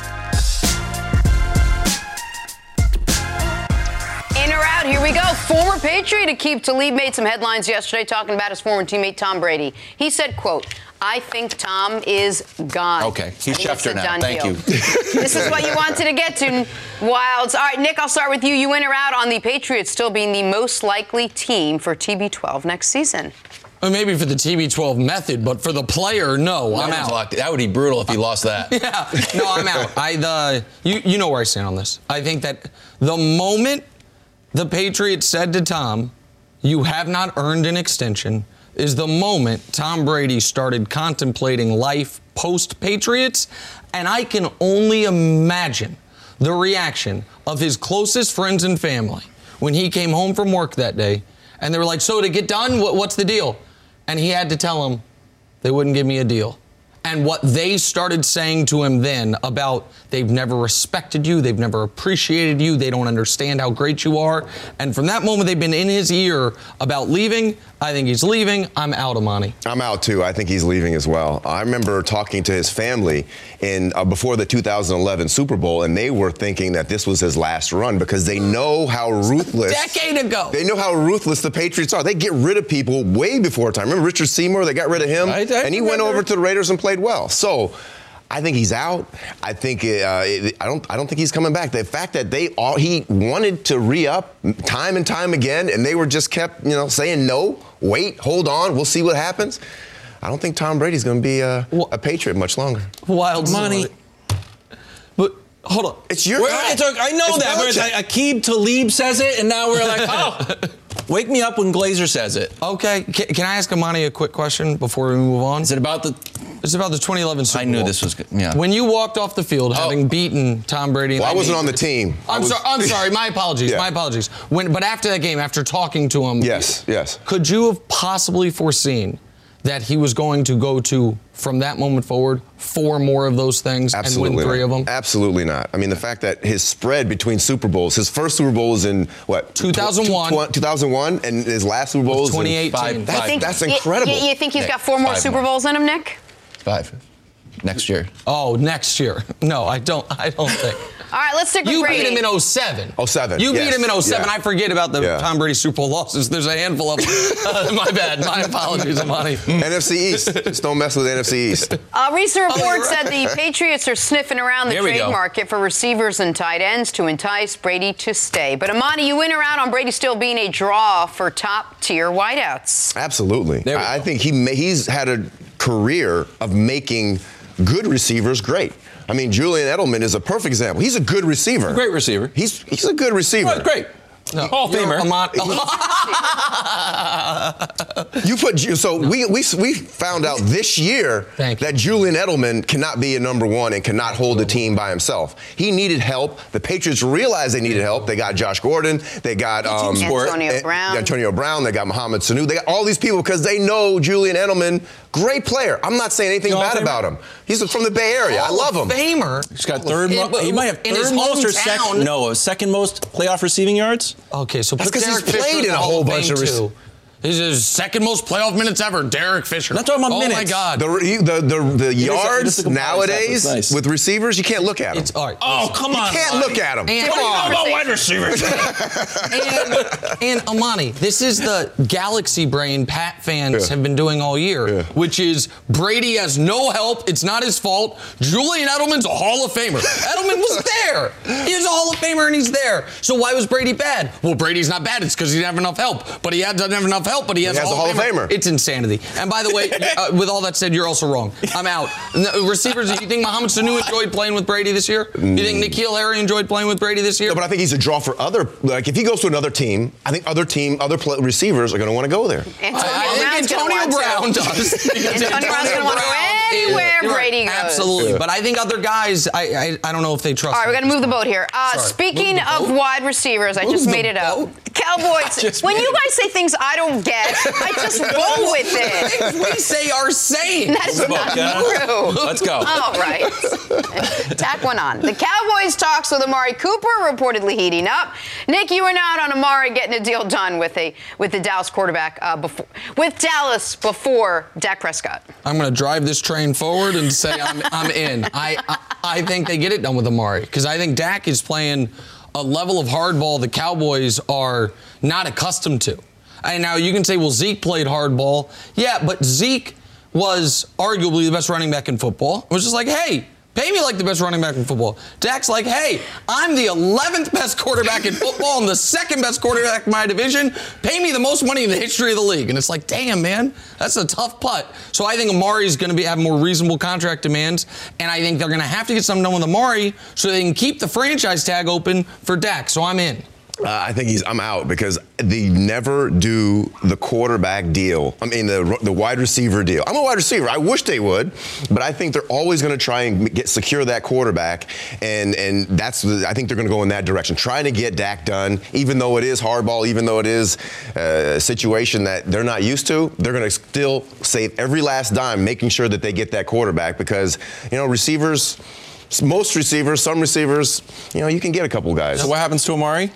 Speaker 1: In or out, here we go. Former Patriot Aqib Talib made some headlines yesterday talking about his former teammate Tom Brady. He said, quote, I think Tom is gone.
Speaker 6: Okay, he's
Speaker 1: I think it's
Speaker 6: Schefter
Speaker 1: a
Speaker 6: now.
Speaker 1: done
Speaker 6: Thank
Speaker 1: deal.
Speaker 6: you.
Speaker 1: This is what you wanted to get to, Wilds. All right, Nick, I'll start with you. You in or out on the Patriots still being the most likely team for T B twelve next season?
Speaker 2: Well, maybe for the T B twelve method, but for the player, no, I'm
Speaker 6: That was
Speaker 2: out.
Speaker 6: lucky. That would be brutal if he lost that.
Speaker 2: Yeah, no, I'm out. I the you you know where I stand on this. I think that the moment the Patriots said to Tom, "You have not earned an extension," is the moment Tom Brady started contemplating life post-Patriots, and I can only imagine the reaction of his closest friends and family when he came home from work that day, and they were like, "So to get done, what, what's the deal?" And he had to tell them they wouldn't give me a deal. And what they started saying to him then about they've never respected you, they've never appreciated you, they don't understand how great you are. And from that moment, they've been in his ear about leaving. I think he's leaving. I'm out, Amani.
Speaker 7: I'm out too. I think he's leaving as well. I remember talking to his family in uh, before the two thousand eleven Super Bowl, and they were thinking that this was his last run because they know how ruthless.
Speaker 2: Decade ago.
Speaker 7: They know how ruthless the Patriots are. They get rid of people way before time. Remember Richard Seymour? They got rid of him,
Speaker 6: I- I
Speaker 7: and he went
Speaker 6: remember.
Speaker 7: over to the Raiders and played well. So. I think he's out. I think uh, I don't. I don't think he's coming back. The fact that they all he wanted to re-up time and time again, and they were just kept, you know, saying no, wait, hold on, we'll see what happens. I don't think Tom Brady's going to be a, a Patriot much longer.
Speaker 2: Wild
Speaker 6: Money.
Speaker 2: But hold on.
Speaker 7: It's your
Speaker 6: We're-
Speaker 7: guy.
Speaker 6: it's a- I know
Speaker 7: It's
Speaker 6: that. But it's
Speaker 7: Belichick.
Speaker 6: like Aqib Talib says it, and now we're like, oh, wake me up when Glazer says it.
Speaker 2: Okay, can, can I ask Amani a quick question before we move on?
Speaker 6: Is it about the?
Speaker 2: It's about the twenty eleven Super
Speaker 6: I knew
Speaker 2: Bowl.
Speaker 6: this was good. Yeah.
Speaker 2: When you walked off the field, having beaten Tom Brady. in
Speaker 7: Well, I
Speaker 2: that
Speaker 7: wasn't
Speaker 2: game-
Speaker 7: on the team. I
Speaker 2: I'm
Speaker 7: was-
Speaker 2: sorry. I'm sorry. My apologies.
Speaker 7: Yeah.
Speaker 2: My apologies. When, but after that game, after talking to him,
Speaker 7: Yes, yes.
Speaker 2: could you have possibly foreseen that he was going to go to from that moment forward four more of those things
Speaker 7: Absolutely
Speaker 2: and win three
Speaker 7: not.
Speaker 2: of them?
Speaker 7: Absolutely not. I mean, the fact that his spread between Super Bowls, his first Super Bowl was in what?
Speaker 2: two thousand one.
Speaker 7: two thousand one, and his last Super Bowl was in
Speaker 2: twenty eighteen.
Speaker 6: Five,
Speaker 7: That's,
Speaker 6: five.
Speaker 1: Think-
Speaker 7: that's
Speaker 1: y-
Speaker 7: incredible.
Speaker 1: y- You, think he's
Speaker 6: Nick,
Speaker 1: got four more
Speaker 6: five
Speaker 1: Super
Speaker 6: more.
Speaker 1: Bowls in him, Nick?
Speaker 6: Five. Next year.
Speaker 2: Oh, next year. No, I don't. I don't think.
Speaker 1: All right, let's stick with
Speaker 2: You
Speaker 1: Brady.
Speaker 2: beat him in oh seven.
Speaker 7: oh seven,
Speaker 2: You
Speaker 7: yes.
Speaker 2: beat him in oh seven.
Speaker 7: Yeah.
Speaker 2: I forget about the
Speaker 7: Yeah.
Speaker 2: Tom Brady Super Bowl losses. There's a handful of them. Uh, my bad. My apologies, Amani.
Speaker 7: N F C East. Just don't mess with N F C East.
Speaker 1: A recent report
Speaker 2: Oh, you're
Speaker 1: said the Patriots are sniffing around the
Speaker 6: Here we
Speaker 1: trade
Speaker 6: go.
Speaker 1: market for receivers and tight ends to entice Brady to stay. But Amani, you in or out on Brady still being a draw for top-tier wideouts?
Speaker 7: Absolutely.
Speaker 6: There we
Speaker 7: I
Speaker 6: go.
Speaker 7: think he ma- he's had a career of making good receivers great. I mean, Julian Edelman is a perfect example. He's a good receiver.
Speaker 6: Great receiver.
Speaker 7: He's he's a good receiver.
Speaker 6: Right, great.
Speaker 2: No,
Speaker 6: Hall of
Speaker 2: you're
Speaker 6: Famer.
Speaker 2: Amani-
Speaker 7: You put Ju- so we we we found out this year
Speaker 2: Thank you.
Speaker 7: that Julian Edelman cannot be a number one and cannot hold a team by himself. He needed help. The Patriots realized they needed help. They got Josh Gordon. They got um,
Speaker 1: Antonio
Speaker 7: eh,
Speaker 1: Brown.
Speaker 7: Antonio Brown. They got Mohamed Sanu. They got all these people because they know Julian Edelman, great player. I'm not saying anything
Speaker 6: Hall of
Speaker 7: bad
Speaker 6: Famer?
Speaker 7: about him. He's from the Bay Area. I
Speaker 2: Hall
Speaker 7: love
Speaker 2: of
Speaker 7: him.
Speaker 2: Famer.
Speaker 6: He's got third.
Speaker 2: In-
Speaker 6: Mo- he might have
Speaker 2: in his
Speaker 6: third most or
Speaker 2: hometown.
Speaker 6: second. No, second most playoff receiving yards.
Speaker 2: Okay, so
Speaker 7: That's
Speaker 2: put
Speaker 7: 'cause he's
Speaker 2: Derek Fisher
Speaker 7: played in
Speaker 2: the
Speaker 7: a
Speaker 2: Hall
Speaker 7: whole
Speaker 2: of
Speaker 7: bunch
Speaker 2: Fame
Speaker 7: of rec-
Speaker 2: too. This is his second most playoff minutes ever, Derek Fisher.
Speaker 6: Not talking about
Speaker 2: oh
Speaker 6: minutes.
Speaker 2: my God.
Speaker 7: The, the, the, the
Speaker 6: is a- it
Speaker 7: yards
Speaker 6: is a comparison.
Speaker 7: nowadays
Speaker 6: That's nice.
Speaker 7: with receivers, you can't look at them.
Speaker 2: It's all right.
Speaker 6: Oh, come
Speaker 7: you
Speaker 6: on.
Speaker 7: can't
Speaker 6: Amani.
Speaker 7: look at them.
Speaker 2: And-
Speaker 7: Come on.
Speaker 6: How about wide receivers?
Speaker 2: and, and Amani, this is the galaxy brain Pat fans
Speaker 7: Yeah.
Speaker 2: have been doing all year,
Speaker 7: Yeah.
Speaker 2: which is Brady has no help. It's not his fault. Julian Edelman's a Hall of Famer. Edelman was there. He was a Hall of Famer and he's there. So why was Brady bad? Well, Brady's not bad. It's because he didn't have enough help. But he had, doesn't have enough help, but he has,
Speaker 7: He has
Speaker 2: a
Speaker 7: a Hall of Famer.
Speaker 2: It's insanity. And by the way, uh, with all that said, you're also wrong. I'm out. No, receivers, do you think Mohamed Sanu enjoyed playing with Brady this year? You think N'Keal Harry enjoyed playing with Brady this year?
Speaker 7: No, but I think he's a draw for other. Like if he goes to another team, I think other team, other pl- receivers are going to want to go there.
Speaker 1: Antonio
Speaker 2: I, I
Speaker 1: Brown's
Speaker 2: think
Speaker 1: gonna
Speaker 2: Antonio
Speaker 1: want
Speaker 2: Brown
Speaker 1: to.
Speaker 2: does. because
Speaker 1: Antonio Brown's gonna want to go
Speaker 2: Brown is-
Speaker 1: anywhere
Speaker 2: you're right,
Speaker 1: Brady goes.
Speaker 2: Absolutely.
Speaker 7: Yeah.
Speaker 2: But I think other guys, I, I I don't know if they trust
Speaker 1: All right, we're
Speaker 2: him
Speaker 1: going to
Speaker 2: at
Speaker 1: move the
Speaker 2: this
Speaker 1: boat here. Uh,
Speaker 2: Sorry.
Speaker 1: speaking
Speaker 2: Move the
Speaker 1: of
Speaker 2: boat?
Speaker 1: wide receivers, I
Speaker 2: Move
Speaker 1: just
Speaker 2: the
Speaker 1: made it up.
Speaker 2: boat?
Speaker 1: Cowboys,
Speaker 6: Just
Speaker 1: when
Speaker 6: made
Speaker 1: you
Speaker 6: it
Speaker 1: guys say things I don't get, I just roll with it.
Speaker 2: Things we say are saying.
Speaker 1: That is not
Speaker 6: Okay.
Speaker 1: true.
Speaker 6: Let's go.
Speaker 1: All right. Tack one on. The Cowboys talks with Amari Cooper reportedly heating up. Nick, you were not on Amari getting a deal done with a with the Dallas quarterback uh, before with Dallas before Dak Prescott.
Speaker 2: I'm going to drive this train forward and say I'm, I'm in. I, I I think they get it done with Amari because I think Dak is playing a level of hardball the Cowboys are not accustomed to. And now you can say, well, Zeke played hardball. Yeah, but Zeke was arguably the best running back in football. It was just like, hey, pay me like the best running back in football. Dak's like, hey, I'm the eleventh best quarterback in football and the second best quarterback in my division. Pay me the most money in the history of the league. And it's like, damn, man, that's a tough putt. So I think Amari's going to be have more reasonable contract demands, and I think they're going to have to get something done with Amari so they can keep the franchise tag open for Dak. So I'm in.
Speaker 7: Uh, I think he's. I'm out because they never do the quarterback deal. I mean, the the wide receiver deal. I'm a wide receiver. I wish they would, but I think they're always going to try and get secure that quarterback, and and that's. The, I think they're going to go in that direction, trying to get Dak done, even though it is hardball, even though it is a situation that they're not used to. They're going to still save every last dime, making sure that they get that quarterback because you know receivers. Most receivers, some receivers, you know, you can get a couple guys.
Speaker 6: So what happens to Amari?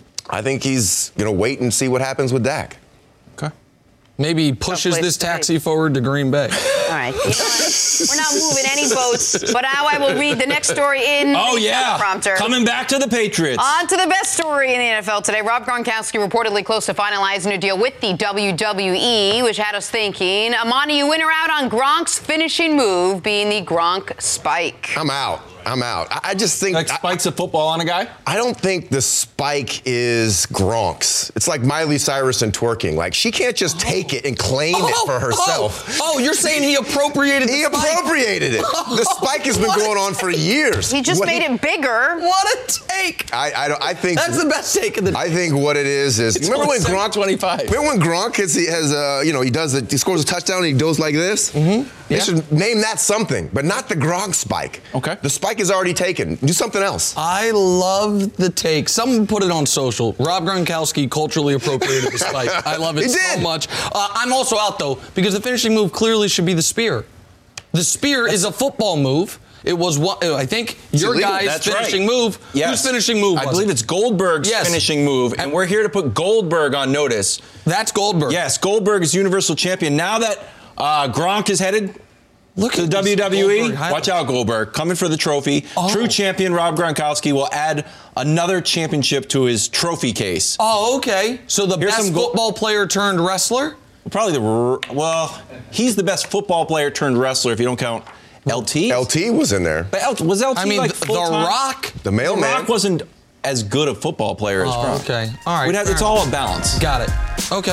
Speaker 7: I think he's going to wait and see what happens with Dak.
Speaker 6: Okay.
Speaker 2: Maybe he pushes
Speaker 1: place
Speaker 2: this
Speaker 1: to be.
Speaker 2: taxi forward to Green Bay.
Speaker 1: All right. You know what? We're not moving any boats, but now I will read the next story in
Speaker 6: Oh,
Speaker 1: the
Speaker 6: yeah.
Speaker 1: teleprompter.
Speaker 6: Coming back to the Patriots.
Speaker 1: On to the best story in the N F L today. Rob Gronkowski reportedly close to finalizing a deal with the W W E, which had us thinking, Amani, you in or out on Gronk's finishing move being the Gronk spike?
Speaker 7: I'm out. I'm out. I, I just think
Speaker 6: Like spikes of football on a guy?
Speaker 7: I, I don't think the spike is Gronk's. It's like Miley Cyrus and twerking. Like she can't just take it and claim it for herself.
Speaker 2: Oh, oh, you're saying he appropriated
Speaker 7: He
Speaker 2: the spike?
Speaker 7: appropriated it. The spike has been
Speaker 2: What?
Speaker 7: going on for years.
Speaker 1: He just
Speaker 7: What
Speaker 1: made
Speaker 7: he-
Speaker 1: it bigger.
Speaker 2: What a take!
Speaker 7: I, I, don't, I think
Speaker 2: That's the best take of the day.
Speaker 7: I think what it is is
Speaker 2: It's
Speaker 7: remember when
Speaker 2: only
Speaker 7: Gronk
Speaker 6: twenty-five.
Speaker 7: Remember when Gronk has, he has uh, you know he does it, he scores a touchdown and he goes like this. Mm-hmm. They
Speaker 6: Yeah.
Speaker 7: should name that something, but not the Gronk spike.
Speaker 6: Okay.
Speaker 7: The spike is already taken. Do something else.
Speaker 2: I love the take. Someone put it on social. Rob Gronkowski culturally appropriated the spike. I love it
Speaker 7: He
Speaker 2: so
Speaker 7: did.
Speaker 2: much. Uh, I'm also out, though, because the finishing move clearly should be the spear. The spear is a football move. It was what I think your
Speaker 6: illegal.
Speaker 2: guy's
Speaker 6: That's
Speaker 2: finishing
Speaker 6: right.
Speaker 2: move.
Speaker 6: Yes.
Speaker 2: Whose finishing move was
Speaker 6: I believe
Speaker 2: it?
Speaker 6: it's Goldberg's
Speaker 2: Yes.
Speaker 6: finishing move, and we're here to put Goldberg on notice.
Speaker 2: That's Goldberg.
Speaker 6: Yes, Goldberg is Universal Champion. Now that uh, Gronk is headed
Speaker 2: Look
Speaker 6: to
Speaker 2: at
Speaker 6: the
Speaker 2: this
Speaker 6: W W E,
Speaker 2: Goldberg highlight.
Speaker 6: watch out, Goldberg. Coming for the trophy.
Speaker 2: Oh.
Speaker 6: True champion Rob Gronkowski will add another championship to his trophy case.
Speaker 2: Oh, okay. So the
Speaker 6: Here's
Speaker 2: best
Speaker 6: some go-
Speaker 2: football player turned wrestler?
Speaker 6: Probably the, r- well, he's the best football player turned wrestler if you don't count L T.
Speaker 7: L T was in there.
Speaker 6: But L- was L T
Speaker 2: I mean,
Speaker 6: like
Speaker 2: the, the
Speaker 6: full-time?
Speaker 2: Rock.
Speaker 7: The mailman.
Speaker 6: The Rock wasn't as good a football player as
Speaker 2: Oh,
Speaker 6: Gronk.
Speaker 2: okay. All right.
Speaker 6: We'd have,
Speaker 2: fair
Speaker 6: it's
Speaker 2: enough.
Speaker 6: all a balance.
Speaker 2: Got it. Okay.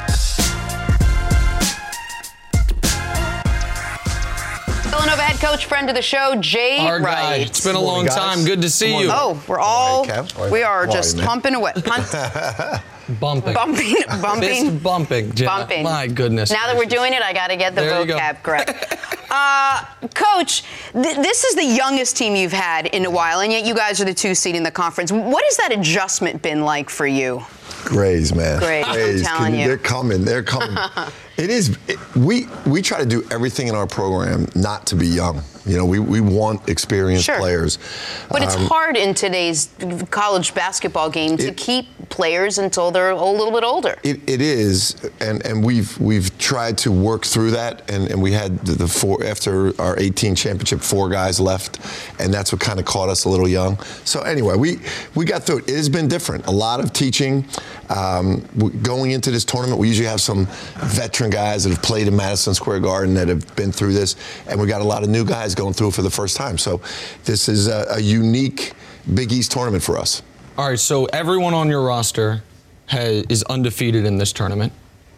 Speaker 1: Villanova head coach, friend of the show, Jay
Speaker 2: Our guy.
Speaker 1: Wright.
Speaker 2: It's been a
Speaker 8: Morning,
Speaker 2: long
Speaker 8: guys.
Speaker 2: time. Good to see
Speaker 8: Come on
Speaker 2: you.
Speaker 8: up.
Speaker 1: Oh, we're all,
Speaker 8: All right, Kev.
Speaker 1: we are
Speaker 8: How are
Speaker 1: just
Speaker 8: you, man?
Speaker 1: pumping away. Punt,
Speaker 2: Bumping.
Speaker 1: bumping, bumping.
Speaker 2: Fist bumping, Jenna.
Speaker 1: Bumping.
Speaker 2: My goodness.
Speaker 1: Now that we're doing it, I got to get the
Speaker 2: There you go.
Speaker 1: vocab correct. uh, Coach, th- this is the youngest team you've had in a while, and yet you guys are the two seed in the conference. What has that adjustment been like for you?
Speaker 8: Grays, man.
Speaker 1: Grays, I'm
Speaker 8: Grays.
Speaker 1: telling
Speaker 8: Can-
Speaker 1: you.
Speaker 8: They're coming. They're coming. It is. It, we we try to do everything in our program not to be young. You know, we, we want experienced
Speaker 1: Sure.
Speaker 8: players.
Speaker 1: But it's
Speaker 8: Um,
Speaker 1: hard in today's college basketball game to
Speaker 8: It-
Speaker 1: keep players until they're a little bit older.
Speaker 8: It, it is, and, and we've we've tried to work through that, and, and we had the, the four after our eighteen championship, four guys left, and that's what kind of caught us a little young. So anyway, we we got through it. It has been different. A lot of teaching. Um, we- going into this tournament, we usually have some veteran guys that have played in Madison Square Garden that have been through this, and we got a lot of new guys going through it for the first time. So this is a, a unique Big East tournament for us.
Speaker 2: All right, so everyone on your roster has, is undefeated in this tournament,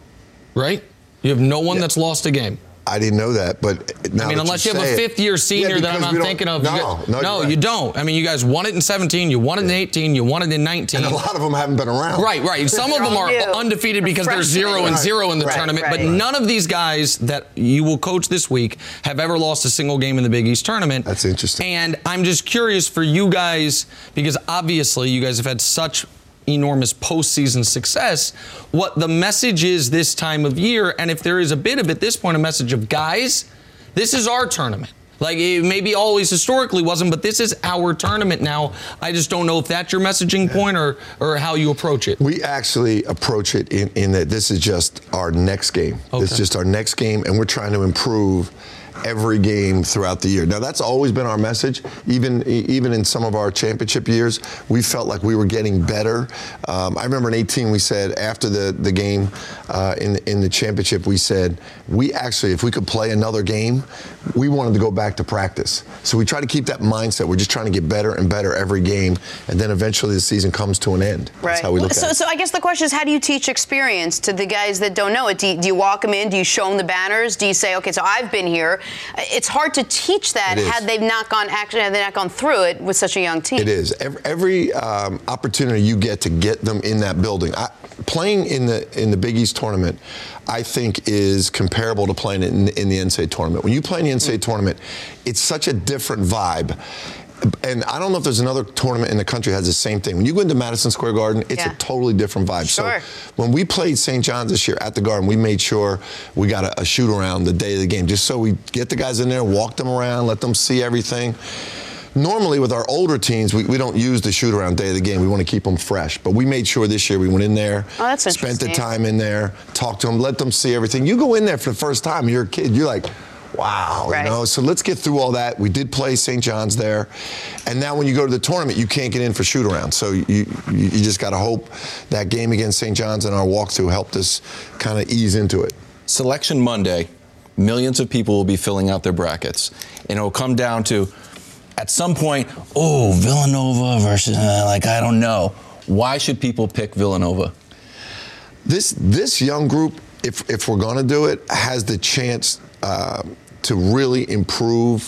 Speaker 2: right? You have no one
Speaker 8: Yeah.
Speaker 2: that's lost a game.
Speaker 8: I didn't know that, but now
Speaker 2: I mean,
Speaker 8: that
Speaker 2: unless
Speaker 8: you
Speaker 2: you have
Speaker 8: say
Speaker 2: a
Speaker 8: it-
Speaker 2: fifth-year senior
Speaker 8: Yeah,
Speaker 2: that I'm
Speaker 8: because
Speaker 2: not
Speaker 8: we don't-
Speaker 2: thinking of.
Speaker 8: No,
Speaker 2: You got-
Speaker 8: no,
Speaker 2: no,
Speaker 8: you're
Speaker 2: you
Speaker 8: right.
Speaker 2: don't. I mean, you guys won it in seventeen, you won it in eighteen, you won it in nineteen.
Speaker 8: And a lot of them haven't been around.
Speaker 2: Right, right. Some of them are
Speaker 1: New.
Speaker 2: undefeated because they're zero and
Speaker 8: Right.
Speaker 2: zero in the
Speaker 1: Right,
Speaker 2: tournament, but
Speaker 1: right.
Speaker 2: none of these guys that you will coach this week have ever lost a single game in the Big East tournament.
Speaker 8: That's interesting.
Speaker 2: And I'm just curious for you guys, because obviously you guys have had such enormous postseason success, what the message is this time of year, and if there is a bit of, at this point, a message of, guys, this is our tournament. Like, it maybe always historically wasn't, but this is our tournament now. I just don't know if that's your messaging point or, or how you approach it.
Speaker 8: We actually approach it in, in that this is just our next game.
Speaker 2: Okay.
Speaker 8: This is just our next game, and we're trying to improve every game throughout the year. Now, that's always been our message. Even even in some of our championship years, we felt like we were getting better. Um, I remember in eighteen, we said after the, the game uh, in, in the championship, we said, we actually, if we could play another game, we wanted to go back to practice. So we try to keep that mindset. We're just trying to get better and better every game, and then eventually the season comes to an end.
Speaker 1: Right.
Speaker 8: That's how we look
Speaker 1: so,
Speaker 8: at it.
Speaker 1: so I guess the question is, how do you teach experience to the guys that don't know it? Do you, do you walk them in? Do you show them the banners? Do you say, okay, so I've been here? It's hard to teach that
Speaker 8: It is.
Speaker 1: had they've not gone actually had they not gone through it with such a young team.
Speaker 8: It is. Every, every um, opportunity you get to get them in that building. I, playing in the in the Big East tournament, I think, is comparable to playing in, in the N C double A tournament. When you play in the N C double A tournament, it's such a different vibe. And I don't know if there's another tournament in the country that has the same thing. When you go into Madison Square Garden, it's
Speaker 1: Yeah.
Speaker 8: a totally different vibe.
Speaker 1: Sure.
Speaker 8: So when we played Saint John's this year at the Garden, we made sure we got a, a shoot around the day of the game, just so we get the guys in there, walk them around, let them see everything. Normally, with our older teams, we, we don't use the shoot around day of the game. We want to keep them fresh. But we made sure this year we went in there,
Speaker 1: Oh, that's
Speaker 8: spent the
Speaker 1: interesting.
Speaker 8: time in there, talked to them, let them see everything. You go in there for the first time, you're a kid, you're like, wow,
Speaker 1: Right.
Speaker 8: you know. So let's get through all that. We did play Saint John's there, and now when you go to the tournament, you can't get in for shoot around. So you you, you just got to hope that game against Saint John's and our walkthrough helped us kind of ease into it.
Speaker 6: Selection Monday, millions of people will be filling out their brackets, and it will come down to, at some point, oh, Villanova versus, uh, like, I don't know. Why should people pick Villanova?
Speaker 8: This this young group, if if we're going to do it, has the chance uh, to really improve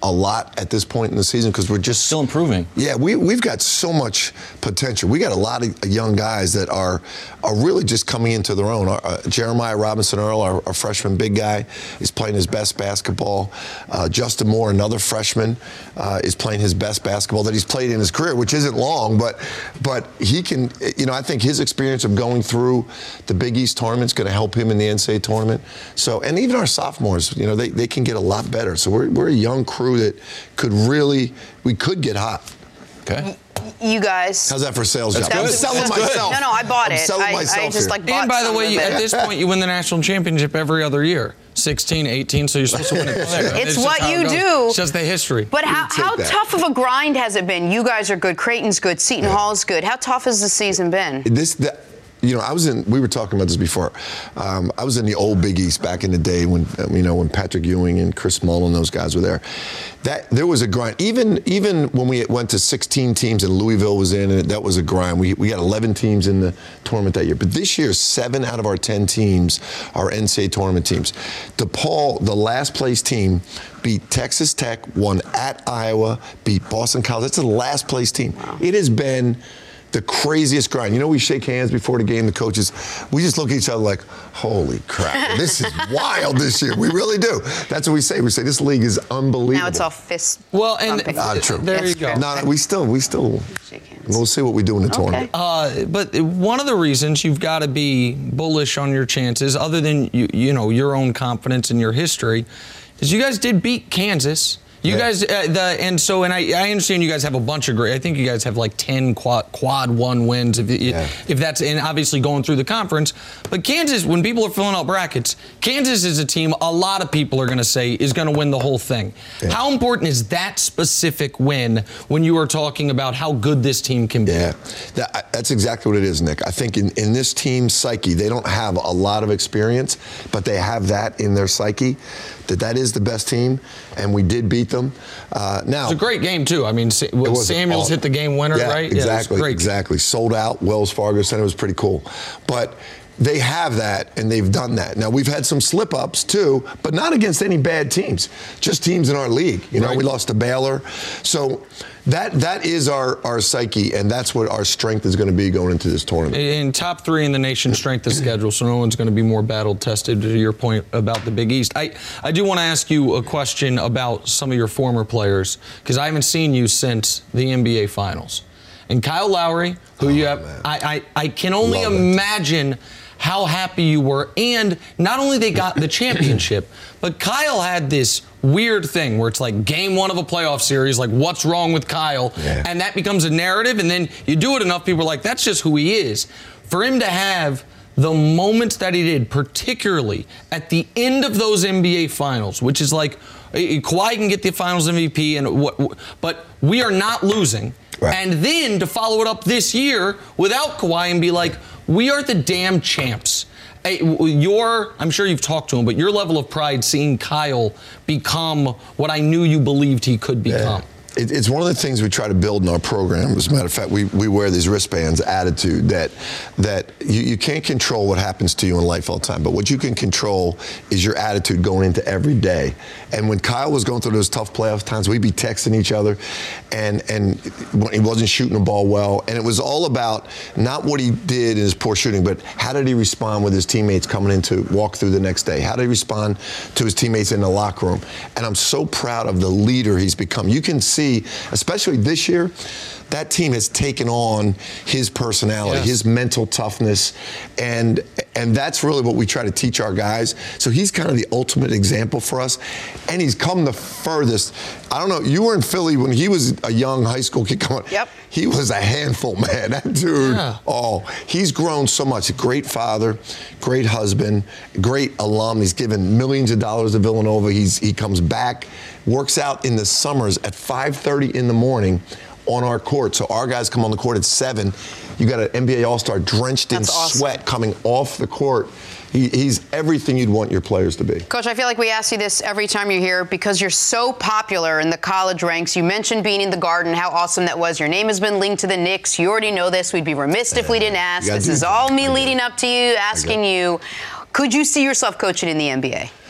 Speaker 8: a lot at this point in the season because we're just
Speaker 6: Still improving.
Speaker 8: Yeah, we we've got so much potential. We got a lot of young guys that are are really just coming into their own. Uh, Jeremiah Robinson Earl, our, our freshman big guy, is playing his best basketball. Uh, Justin Moore, another freshman, uh, is playing his best basketball that he's played in his career, which isn't long, but but he can. You know, I think his experience of going through the Big East tournament is going to help him in the N C double A tournament. So, and even our sophomores, you know, they, they can get a lot better. So we're we're a young crew that could really we could get hot.
Speaker 6: Okay.
Speaker 1: You guys.
Speaker 8: How's that for a sales job?
Speaker 1: That's
Speaker 8: I'm
Speaker 1: good.
Speaker 8: selling
Speaker 1: That's good.
Speaker 8: myself.
Speaker 1: No, no, I bought
Speaker 8: I'm
Speaker 1: it.
Speaker 8: selling
Speaker 1: I,
Speaker 8: myself
Speaker 1: I just
Speaker 8: here.
Speaker 1: like bought
Speaker 2: And by the
Speaker 1: some
Speaker 2: way,
Speaker 1: of
Speaker 2: you,
Speaker 1: it.
Speaker 2: at this point, you win the national championship every other year. sixteen, eighteen, so you're supposed to win it there.
Speaker 1: It's
Speaker 2: just
Speaker 1: what
Speaker 2: how it
Speaker 1: you
Speaker 2: goes.
Speaker 1: do.
Speaker 2: It's just the history.
Speaker 1: But how,
Speaker 8: take
Speaker 1: how
Speaker 8: that.
Speaker 1: tough of a grind has it been? You guys are good. Creighton's good. Seton
Speaker 8: Yeah.
Speaker 1: Hall's good. How tough has the season been?
Speaker 8: This, the, you know, I was in. We were talking about this before. Um, I was in the old Big East back in the day when, um, you know, when Patrick Ewing and Chris Mullin, those guys were there. That there was a grind. Even even when we went to sixteen teams and Louisville was in, and that was a grind. We we got eleven teams in the tournament that year. But this year, seven out of our ten teams are N C double A tournament teams. DePaul, the last place team, beat Texas Tech, won at Iowa, beat Boston College. That's the last place team. Wow. It has been the craziest grind. You know, we shake hands before the game, the coaches, we just look at each other like, holy crap, this is wild this year. We really do. That's what we say. We say this league is unbelievable.
Speaker 1: Now it's all fist.
Speaker 2: Well, and
Speaker 1: bumping.
Speaker 8: Ah, true.
Speaker 2: there
Speaker 1: That's
Speaker 2: you go.
Speaker 1: fair.
Speaker 8: No, no, we still, we still,
Speaker 1: Shake hands.
Speaker 8: we'll see what we do in the
Speaker 1: Okay.
Speaker 8: tournament.
Speaker 2: Uh, but one of the reasons you've got to be bullish on your chances, other than you, you know your own confidence in your history, is you guys did beat Kansas. You
Speaker 8: Yeah.
Speaker 2: guys, uh, the and so and I, I understand you guys have a bunch of great. I think you guys have like ten quad quad one wins if
Speaker 8: Yeah.
Speaker 2: if that's and obviously going through the conference. But Kansas, when people are filling out brackets, Kansas is a team a lot of people are going to say is going to win the whole thing.
Speaker 8: Yeah.
Speaker 2: How important is that specific win when you are talking about how good this team can be?
Speaker 8: Yeah, that, that's exactly what it is, Nick. I think in, in this team's psyche, they don't have a lot of experience, but they have that in their psyche, that that is the best team, and we did beat them. Uh, now,
Speaker 2: It's a great game too. I mean, Sa- what,
Speaker 8: was
Speaker 2: Samuels
Speaker 8: all-
Speaker 2: hit the game winner,
Speaker 8: yeah,
Speaker 2: right?
Speaker 8: Exactly,
Speaker 2: yeah, it was great.
Speaker 8: exactly. Sold out, Wells Fargo Center was pretty cool. But they have that, and they've done that. Now, we've had some slip-ups, too, but not against any bad teams, just teams in our league. You know,
Speaker 2: Right.
Speaker 8: we lost to Baylor. So that that is our, our psyche, and that's what our strength is going to be going into this tournament.
Speaker 2: In top three in the nation strength of schedule, so no one's going to be more battle tested. To your point about the Big East, I I do want to ask you a question about some of your former players because I haven't seen you since the N B A Finals. And Kyle Lowry, who
Speaker 8: Oh,
Speaker 2: you have,
Speaker 8: man.
Speaker 2: I, I I can only
Speaker 8: Love it.
Speaker 2: imagine how happy you were. And not only they got the championship, but Kyle had this weird thing where it's like game one of a playoff series, like what's wrong with Kyle?
Speaker 8: Yeah.
Speaker 2: And that becomes a narrative, and then you do it enough, people are like, that's just who he is. For him to have the moments that he did, particularly at the end of those N B A finals, which is like, eh, Kawhi can get the finals M V P, and what, but we are not losing.
Speaker 8: Right.
Speaker 2: And then to follow it up this year without Kawhi and be like, we are the damn champs. Hey, your, I'm sure you've talked to him, but your level of pride seeing Kyle become what I knew you believed he could become.
Speaker 8: Yeah. It, it's one of the things we try to build in our program. As a matter of fact, we, we wear these wristbands, attitude, that that you, you can't control what happens to you in life all the time, but what you can control is your attitude going into every day. And when Kyle was going through those tough playoff times, we'd be texting each other, and, and he wasn't shooting the ball well. And it was all about not what he did in his poor shooting, but how did he respond with his teammates coming in to walk through the next day? How did he respond to his teammates in the locker room? And I'm so proud of the leader he's become. You can see, especially this year, that team has taken on his personality,
Speaker 2: Yes.
Speaker 8: his mental toughness, and and that's really what we try to teach our guys. So he's kind of the ultimate example for us, and he's come the furthest. I don't know, you were in Philly when he was a young high school kid coming.
Speaker 1: Yep.
Speaker 8: He was a handful, man. That dude,
Speaker 2: Yeah.
Speaker 8: oh, he's grown so much. A great father, great husband, great alum. He's given millions of dollars to Villanova. He's he comes back, works out in the summers at five thirty in the morning on our court. So our guys come on the court at seven. You got an N B A All-Star drenched in
Speaker 1: That's awesome.
Speaker 8: sweat coming off the court. He, he's everything you'd want your players to be.
Speaker 1: Coach, I feel like we ask you this every time you're here because you're so popular in the college ranks. You mentioned being in the Garden, how awesome that was. Your name has been linked to the Knicks. You already know this. We'd be remiss if we didn't ask.
Speaker 8: gotta
Speaker 1: This
Speaker 8: do
Speaker 1: is
Speaker 8: that.
Speaker 1: all me
Speaker 8: I
Speaker 1: leading
Speaker 8: got
Speaker 1: up to you, asking you, could you see yourself coaching in the N B A?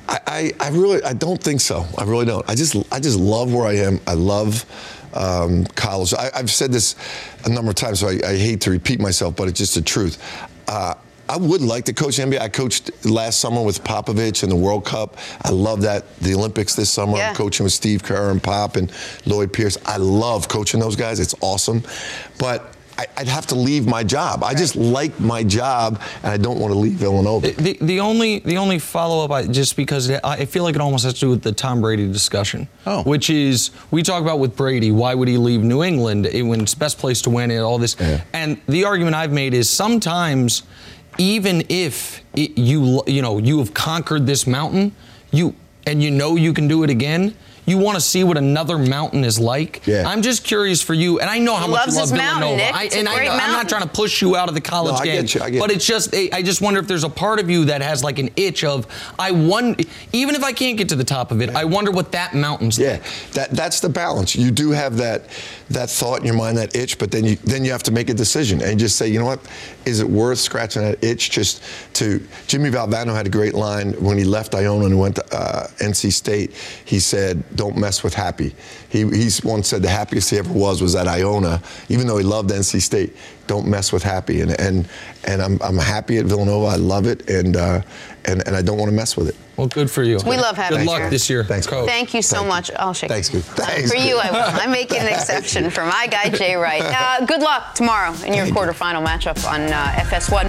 Speaker 8: I, I, I really, I don't think so. I really don't. I just, I just love where I am. I love um, college. I, I've said this a number of times, so I, I hate to repeat myself, but it's just the truth. Uh, I would like to coach N B A. I coached last summer with Popovich in the World Cup. I love that. The Olympics this summer,
Speaker 1: Yeah.
Speaker 8: I'm coaching with Steve Kerr and Pop and Lloyd Pierce. I love coaching those guys. It's awesome. But I, I'd have to leave my job. I just like my job, and I don't want to leave Villanova.
Speaker 2: The, the only the only follow-up, I, just because it, I feel like it almost has to do with the Tom Brady discussion,
Speaker 6: Oh.
Speaker 2: which is, we talk about with Brady, why would he leave New England when it's best place to win and all this.
Speaker 8: Yeah.
Speaker 2: And the argument I've made is sometimes, even if it, you you know you have conquered this mountain, you and you know you can do it again, you want to see what another mountain is like.
Speaker 8: Yeah.
Speaker 2: I'm just curious for you, and I know how
Speaker 1: He
Speaker 2: much
Speaker 1: loves
Speaker 2: you love
Speaker 1: his mountain,
Speaker 2: Villanova.
Speaker 1: Nick.
Speaker 2: I,
Speaker 1: It's a
Speaker 2: and I,
Speaker 1: great
Speaker 2: I'm not
Speaker 1: mountain.
Speaker 2: trying to push you out of the college
Speaker 8: No, I
Speaker 2: game,
Speaker 8: get you, I get
Speaker 2: but
Speaker 8: you.
Speaker 2: it's just I just wonder if there's a part of you that has like an itch of I won. Even if I can't get to the top of it, I wonder what that mountain's
Speaker 8: Yeah,
Speaker 2: like.
Speaker 8: that that's the balance. You do have that that thought in your mind, that itch, but then you then you have to make a decision and just say, you know what, is it worth scratching that itch just to? Jimmy Valvano had a great line when he left Iona and went to uh, N C State. He said, "Don't mess with happy." He he's once said the happiest he ever was was at Iona, even though he loved N C State. Don't mess with happy, and and and I'm I'm happy at Villanova. I love it, and uh, and and I don't want to mess with it.
Speaker 2: Well, good for you.
Speaker 1: We love having
Speaker 2: Good
Speaker 1: you
Speaker 2: luck
Speaker 1: here.
Speaker 2: this year.
Speaker 8: Thanks,
Speaker 2: Coach.
Speaker 1: Thank you so
Speaker 8: Thank you.
Speaker 1: much. I'll shake
Speaker 8: Thanks,
Speaker 1: it.
Speaker 8: Scoop. Thanks,
Speaker 1: For you,
Speaker 8: Scoop.
Speaker 1: I will. I'm making an exception for my guy, Jay Wright. Uh, good luck tomorrow in your quarterfinal matchup on uh, F S one.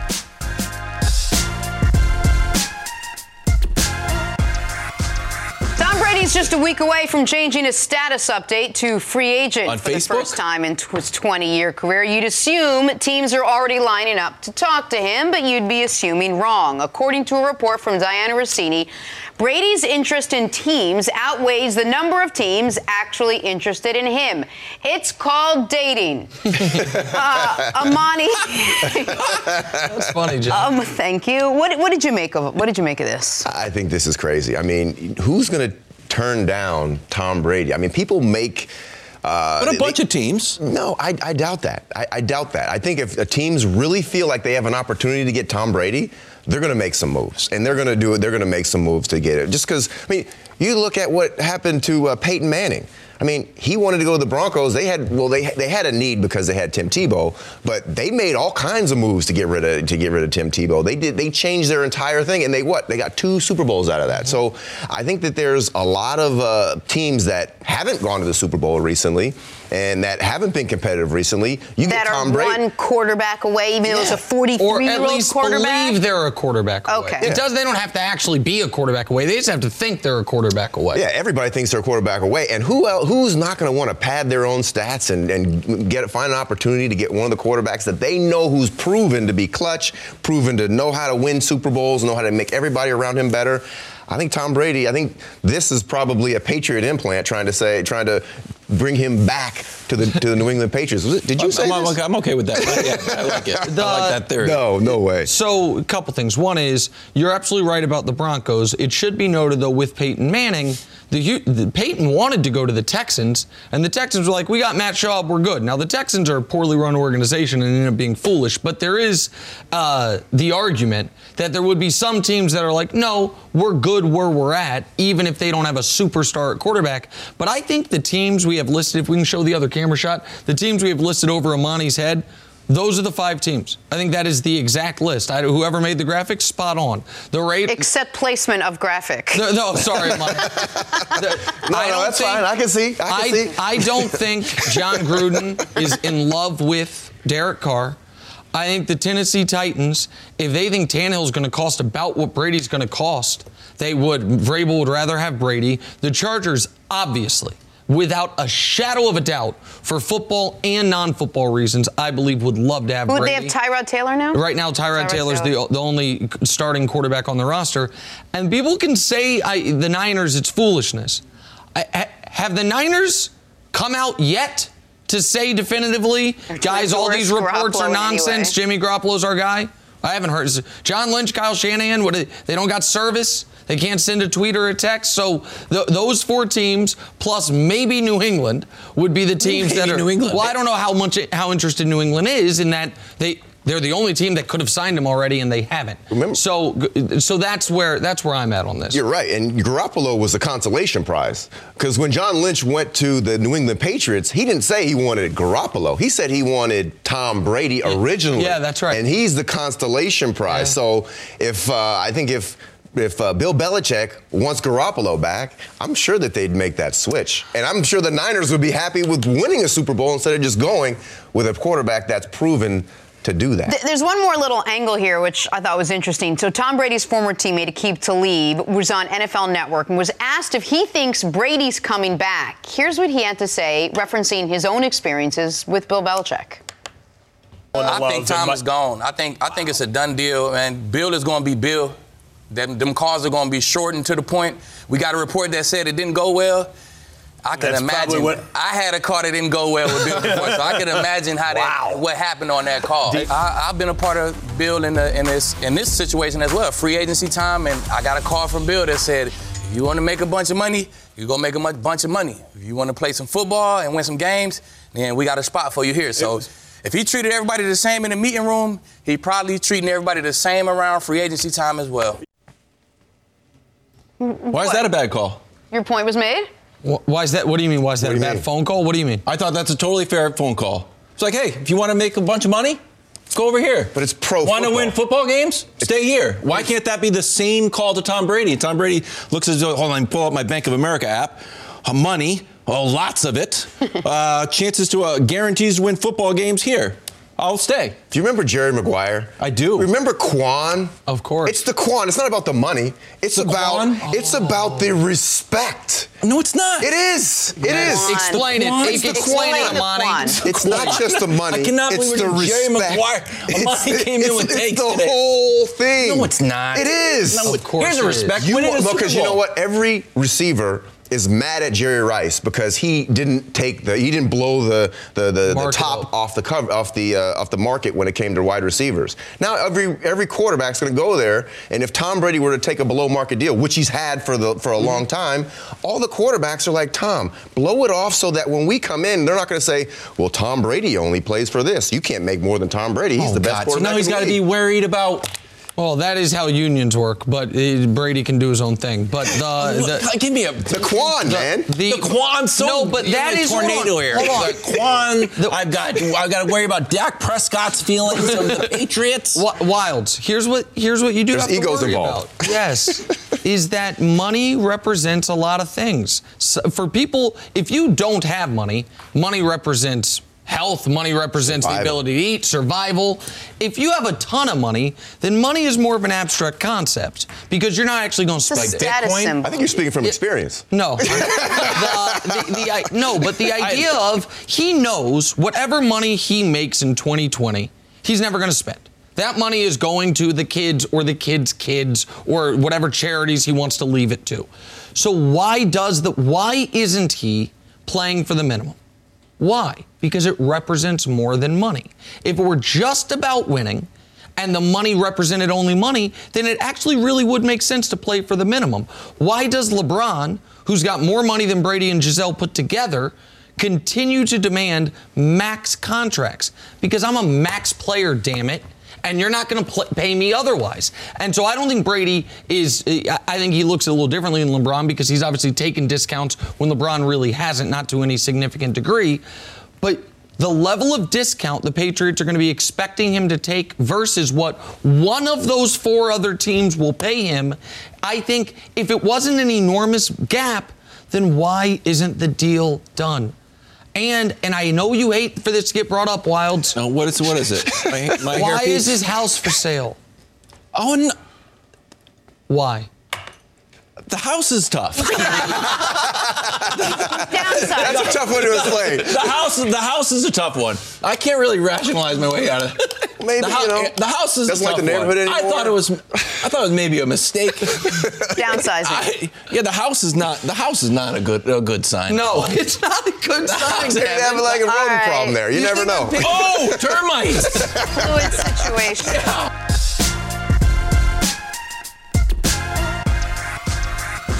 Speaker 1: Tom Brady's just a week away from changing his status update to free agent
Speaker 6: On
Speaker 1: for
Speaker 6: Facebook?
Speaker 1: the first time in his twenty-year career. You'd assume teams are already lining up to talk to him, but you'd be assuming wrong. According to a report from Diana Rossini, Brady's interest in teams outweighs the number of teams actually interested in him. It's called dating. uh, Amani,
Speaker 2: That's funny, John.
Speaker 1: um, thank you. What, what did you make of what did you make of this?
Speaker 7: I think this is crazy. I mean, who's going to turn down Tom Brady? I mean, people make. Uh,
Speaker 6: But a
Speaker 7: they-
Speaker 6: bunch of teams.
Speaker 7: No, I, I doubt that. I, I doubt that. I think if uh, teams really feel like they have an opportunity to get Tom Brady, they're going to make some moves, and they're going to do it. They're going to make some moves to get it. Just because, I mean, you look at what happened to uh, Peyton Manning. I mean, he wanted to go to the Broncos. They had well, they they had a need because they had Tim Tebow, but they made all kinds of moves to get rid of to get rid of Tim Tebow. They did they changed their entire thing, and they what? They got two Super Bowls out of that. So I think that there's a lot of uh, teams that haven't gone to the Super Bowl recently and that haven't been competitive recently. You
Speaker 1: That
Speaker 7: get
Speaker 1: are
Speaker 7: Tom Brady.
Speaker 1: one quarterback away, even though it's a
Speaker 7: Yeah.
Speaker 2: Or at
Speaker 1: forty-three-year-old
Speaker 2: least
Speaker 1: quarterback.
Speaker 2: believe they're a quarterback away.
Speaker 1: Okay.
Speaker 2: It does. They don't have to actually be a quarterback away. They just have to think they're a quarterback away.
Speaker 7: Yeah, everybody thinks they're a quarterback away, and who else, who's not going to want to pad their own stats and, and get find an opportunity to get one of the quarterbacks that they know who's proven to be clutch, proven to know how to win Super Bowls, know how to make everybody around him better. I think Tom Brady. I think this is probably a Patriot implant trying to say, trying to bring him back to the to the New England Patriots. Was it, did you
Speaker 6: I'm,
Speaker 7: say
Speaker 6: I'm,
Speaker 7: this?
Speaker 6: I'm okay with that. Yeah, I like it. I like that theory.
Speaker 7: No, no way.
Speaker 2: So, a couple things. One is, you're absolutely right about the Broncos. It should be noted, though, with Peyton Manning, the, the Peyton wanted to go to the Texans, and the Texans were like, we got Matt Schaub, we're good. Now, the Texans are a poorly run organization and end up being foolish, but there is uh, the argument that there would be some teams that are like, no, we're good where we're at, even if they don't have a superstar at quarterback. But I think the teams we have listed, if we can show the other camera shot, the teams we have listed over Amani's head, those are the five teams. I think that is the exact list. I, whoever made the graphics, spot on. The rate.
Speaker 1: Except placement of graphic.
Speaker 2: No, no sorry, Amani. The-
Speaker 7: No,
Speaker 2: I
Speaker 7: no,
Speaker 2: don't
Speaker 7: that's
Speaker 2: think-
Speaker 7: fine. I can see. I can
Speaker 2: I,
Speaker 7: see.
Speaker 2: I don't think John Gruden is in love with Derek Carr. I think the Tennessee Titans, if they think Tannehill's going to cost about what Brady's going to cost, they would. Vrabel would rather have Brady. The Chargers, obviously, without a shadow of a doubt, for football and non-football reasons, I believe would love to have
Speaker 1: Who,
Speaker 2: Brady.
Speaker 1: they have Tyrod Taylor now?
Speaker 2: Right now, Tyrod,
Speaker 1: Tyrod
Speaker 2: Taylor's
Speaker 1: Taylor.
Speaker 2: the, the only starting quarterback on the roster. And people can say I, the Niners, it's foolishness. I, ha, have the Niners come out yet to say definitively, guys, all these
Speaker 1: endorse
Speaker 2: reports are
Speaker 1: Garoppolo
Speaker 2: nonsense,
Speaker 1: anyway.
Speaker 2: Jimmy Garoppolo's our guy? I haven't heard. John Lynch, Kyle Shanahan, what? They, they don't got service? They can't send a tweet or a text? So th- those four teams, plus maybe New England, would be the teams
Speaker 6: Maybe
Speaker 2: that are.
Speaker 6: New England.
Speaker 2: Well, I don't know how much how interested New England is in that they. They're the only team that could have signed him already, and they haven't.
Speaker 7: Remember,
Speaker 2: so, so that's where that's where I'm at on this.
Speaker 7: You're right, and Garoppolo was a consolation prize because when John Lynch went to the New England Patriots, he didn't say he wanted Garoppolo. He said he wanted Tom Brady originally.
Speaker 2: Yeah, that's right.
Speaker 7: And he's the consolation prize. Yeah. So if uh, I think if. If uh, Bill Belichick wants Garoppolo back, I'm sure that they'd make that switch. And I'm sure the Niners would be happy with winning a Super Bowl instead of just going with a quarterback that's proven to do that.
Speaker 1: There's one more little angle here, which I thought was interesting. So Tom Brady's former teammate, Aqib Talib, was on N F L Network and was asked if he thinks Brady's coming back. Here's what he had to say, referencing his own experiences with Bill Belichick.
Speaker 9: I think Tom is gone. I think I think it's a done deal, and Bill is going to be Bill. Them, them calls are going to be shortened to the point. We got a report that said it didn't go well. I can
Speaker 10: That's
Speaker 9: imagine.
Speaker 10: what,
Speaker 9: I had a call that didn't go well with Bill before, so I can imagine how
Speaker 10: wow.
Speaker 9: that what happened on that call. I, I've been a part of Bill in, the, in this in this situation as well, free agency time, and I got a call from Bill that said, if you want to make a bunch of money, you're going to make a much, bunch of money. If you want to play some football and win some games, then we got a spot for you here. So if he treated everybody the same in the meeting room, he probably treating everybody the same around free agency time as well.
Speaker 6: Why is that a bad call?
Speaker 1: Your point was made?
Speaker 2: Why is that? What do you mean? Why is that a bad phone call? What do you mean?
Speaker 6: I thought that's a totally fair phone call. It's like, hey, if you want to make a bunch of money, go over here.
Speaker 7: But it's pro
Speaker 6: Want to
Speaker 7: football.
Speaker 6: win football games? Stay here. Why can't that be the same call to Tom Brady? Tom Brady looks as though, hold on, pull up my Bank of America app. Uh, money, oh, lots of it. uh, chances to uh, guarantees to win football games here. I'll stay.
Speaker 7: Do you remember Jerry Maguire?
Speaker 6: I do.
Speaker 7: Remember Quan?
Speaker 2: Of course.
Speaker 7: It's the Quan. It's not about the money. It's
Speaker 6: The
Speaker 7: about
Speaker 6: Quan?
Speaker 7: it's about the respect.
Speaker 6: No, it's not.
Speaker 7: It is. It is.
Speaker 2: Explain it.
Speaker 6: Quan.
Speaker 2: It's
Speaker 7: the
Speaker 2: Explain
Speaker 7: Quan.
Speaker 2: it, Amani.
Speaker 7: It's not just the money.
Speaker 6: I cannot
Speaker 7: it's
Speaker 6: believe
Speaker 7: the
Speaker 6: we're Jerry
Speaker 7: respect.
Speaker 6: Maguire. Amani
Speaker 7: It's-
Speaker 6: came in
Speaker 7: it's-
Speaker 6: with
Speaker 7: it's
Speaker 6: takes
Speaker 7: the
Speaker 6: today.
Speaker 7: whole thing.
Speaker 6: No, it's not.
Speaker 7: It is.
Speaker 6: No,
Speaker 2: Of course
Speaker 6: here's a
Speaker 2: it is.
Speaker 6: respect.
Speaker 7: You,
Speaker 6: Winning a
Speaker 7: because
Speaker 6: Super
Speaker 7: you know
Speaker 6: Bowl.
Speaker 7: what? Every receiver is mad at Jerry Rice because he didn't take the he didn't blow the the, the, the top off the cover off the uh, off the market when it came to wide receivers. Now every every quarterback's going to go there, and if Tom Brady were to take a below market deal, which he's had for the for a mm-hmm. long time, all the quarterbacks are like, Tom, blow it off so that when we come in, they're not going to say, well, Tom Brady only plays for this. You can't make more than Tom Brady. He's
Speaker 6: oh,
Speaker 7: the best
Speaker 6: God.
Speaker 7: quarterback.
Speaker 6: So now he's got to be worried about.
Speaker 2: Well, that is how unions work, but uh, Brady can do his own thing. But the, the
Speaker 6: give me a
Speaker 7: the Quan,
Speaker 2: the,
Speaker 7: man.
Speaker 2: The,
Speaker 6: the Quan, so
Speaker 2: no, but that is
Speaker 6: tornado here.
Speaker 2: Hold on.
Speaker 6: The Quan. The, I've got I've got to worry about Dak Prescott's feelings of the Patriots.
Speaker 2: Wilds. Here's what here's what you do
Speaker 7: There's
Speaker 2: have to
Speaker 7: egos
Speaker 2: worry
Speaker 7: involved.
Speaker 2: about. Yes, is that money represents a lot of things. So for people, if you don't have money, money represents health, money represents
Speaker 7: survival.
Speaker 2: The ability to eat, survival. If you have a ton of money, then money is more of an abstract concept because you're not actually going to spend it.
Speaker 1: Status
Speaker 7: Bitcoin?
Speaker 1: symbol.
Speaker 7: I think you're speaking from experience.
Speaker 2: No. the, the, the, I, no, but the idea of he knows whatever money he makes in twenty twenty, he's never going to spend. That money is going to the kids or the kids' kids or whatever charities he wants to leave it to. So why does the why isn't he playing for the minimum? Why? Because it represents more than money. If it were just about winning and the money represented only money, then it actually really would make sense to play for the minimum. Why does LeBron, who's got more money than Brady and Giselle put together, continue to demand max contracts? Because I'm a max player, damn it. And you're not going to pl- pay me otherwise. And so I don't think Brady is, I think he looks a little differently than LeBron because he's obviously taken discounts when LeBron really hasn't, not to any significant degree. But the level of discount the Patriots are going to be expecting him to take versus what one of those four other teams will pay him, I think if it wasn't an enormous gap, then why isn't the deal done? And and I know you hate for this to get brought up, Wilds.
Speaker 6: No, what is what is it? My, my
Speaker 2: Why
Speaker 6: hairpiece?
Speaker 2: is his house for sale?
Speaker 6: Oh, no.
Speaker 2: Why?
Speaker 6: The house is tough.
Speaker 1: Downside.
Speaker 7: That's a tough one to explain.
Speaker 6: The house, the house is a tough one. I can't really rationalize my way out of it.
Speaker 7: Maybe,
Speaker 6: the,
Speaker 7: you know,
Speaker 6: the house is
Speaker 7: doesn't
Speaker 6: a
Speaker 7: like
Speaker 6: tough
Speaker 7: the neighborhood
Speaker 6: one. I
Speaker 7: anymore.
Speaker 6: thought it was, I thought it was maybe a mistake.
Speaker 1: Downsizing.
Speaker 6: I, yeah, the house is not. The house is not a good a good sign.
Speaker 2: No, it's not a good sign.
Speaker 7: They have like a rodent
Speaker 1: All right.
Speaker 7: problem there. You,
Speaker 2: You
Speaker 7: never
Speaker 2: think
Speaker 7: know.
Speaker 2: that
Speaker 6: Oh, termites!
Speaker 1: Fluid situation. Tatum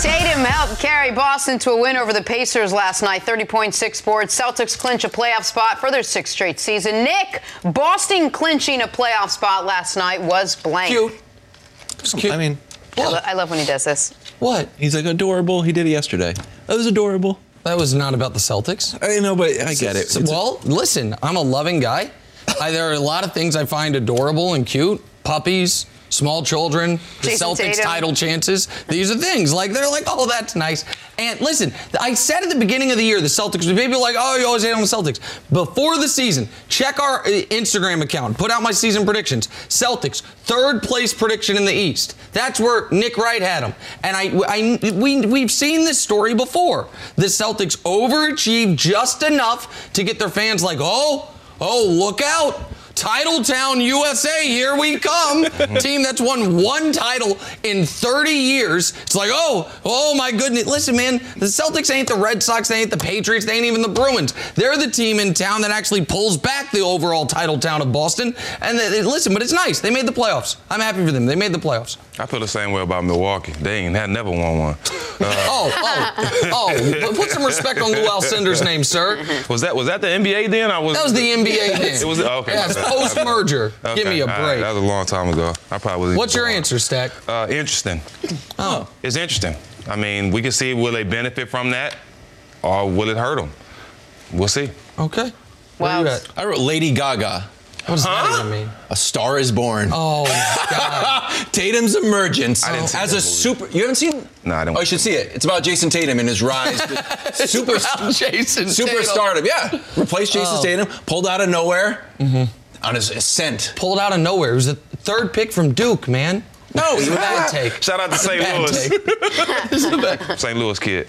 Speaker 1: helped carry Boston to a win over the Pacers last night, thirty point six boards. Celtics clinch a playoff spot for their sixth straight season. Nick, Boston clinching a playoff spot last night was blank.
Speaker 2: Cute. It's cute.
Speaker 6: I mean,
Speaker 1: I, lo- I love when he does this.
Speaker 2: What?
Speaker 6: he's like adorable. He did it yesterday. That was adorable.
Speaker 2: That was not about the Celtics.
Speaker 6: I know, but I get it.
Speaker 2: So,
Speaker 6: It's-
Speaker 2: well, listen, I'm a loving guy. I, there are a lot of things I find adorable and cute. Puppies, small children, the
Speaker 1: Jason
Speaker 2: Celtics
Speaker 1: Tatum.
Speaker 2: title chances. These are things like they're like, oh, that's nice. And listen, I said at the beginning of the year, the Celtics, people are like, oh, you always hate on the Celtics. Before the season, check our uh, Instagram account, put out my season predictions. Celtics, third place prediction in the East. That's where Nick Wright had them. And I, I, we, we've seen this story before. The Celtics overachieved just enough to get their fans like, oh, oh, look out. Titletown U S A, here we come. Team that's won one title in thirty years. It's like, oh, oh my goodness. Listen, man, the Celtics ain't the Red Sox, they ain't the Patriots, they ain't even the Bruins. They're the team in town that actually pulls back the overall title town of Boston. And they, listen, but it's nice. They made the playoffs. I'm happy for them. They made the playoffs.
Speaker 3: I feel the same way about Milwaukee. They ain't had never won one. Uh,
Speaker 2: oh, oh, oh. Put some respect on Lou Alcindor's name, sir.
Speaker 3: Was that was that the N B A then? I was.
Speaker 2: That was the N B A then.
Speaker 3: It was okay.
Speaker 2: Yes, post-merger.
Speaker 3: Okay,
Speaker 2: Give me a
Speaker 3: all right,
Speaker 2: break.
Speaker 3: that was a long time ago. I probably was.
Speaker 2: What's your answer, Stack?
Speaker 3: Uh, interesting.
Speaker 2: Oh.
Speaker 3: It's interesting. I mean, we can see will they benefit from that, or will it hurt them? We'll see.
Speaker 2: Okay.
Speaker 1: Wow.
Speaker 2: Where you at?
Speaker 6: I wrote Lady Gaga.
Speaker 2: What does
Speaker 3: Huh?
Speaker 2: that even mean?
Speaker 6: A Star is Born.
Speaker 2: Oh, my God.
Speaker 6: Tatum's emergence
Speaker 3: I didn't see
Speaker 6: as
Speaker 3: that
Speaker 6: a
Speaker 3: movie.
Speaker 6: super. You haven't seen?
Speaker 3: No, I don't.
Speaker 6: Oh, you should see it. It's about Jason Tatum and his rise to super
Speaker 2: Jason
Speaker 6: superstardom. Yeah, replaced Jason
Speaker 2: Oh.
Speaker 6: Tatum, pulled out of nowhere on his ascent.
Speaker 2: Pulled out of nowhere. It was the third pick from Duke, man.
Speaker 6: No,
Speaker 2: This
Speaker 6: he
Speaker 2: is a bad
Speaker 6: was
Speaker 2: take.
Speaker 3: Shout out to Saint
Speaker 2: Bad
Speaker 3: Louis.
Speaker 2: take. This is a bad-
Speaker 3: Saint Louis kid.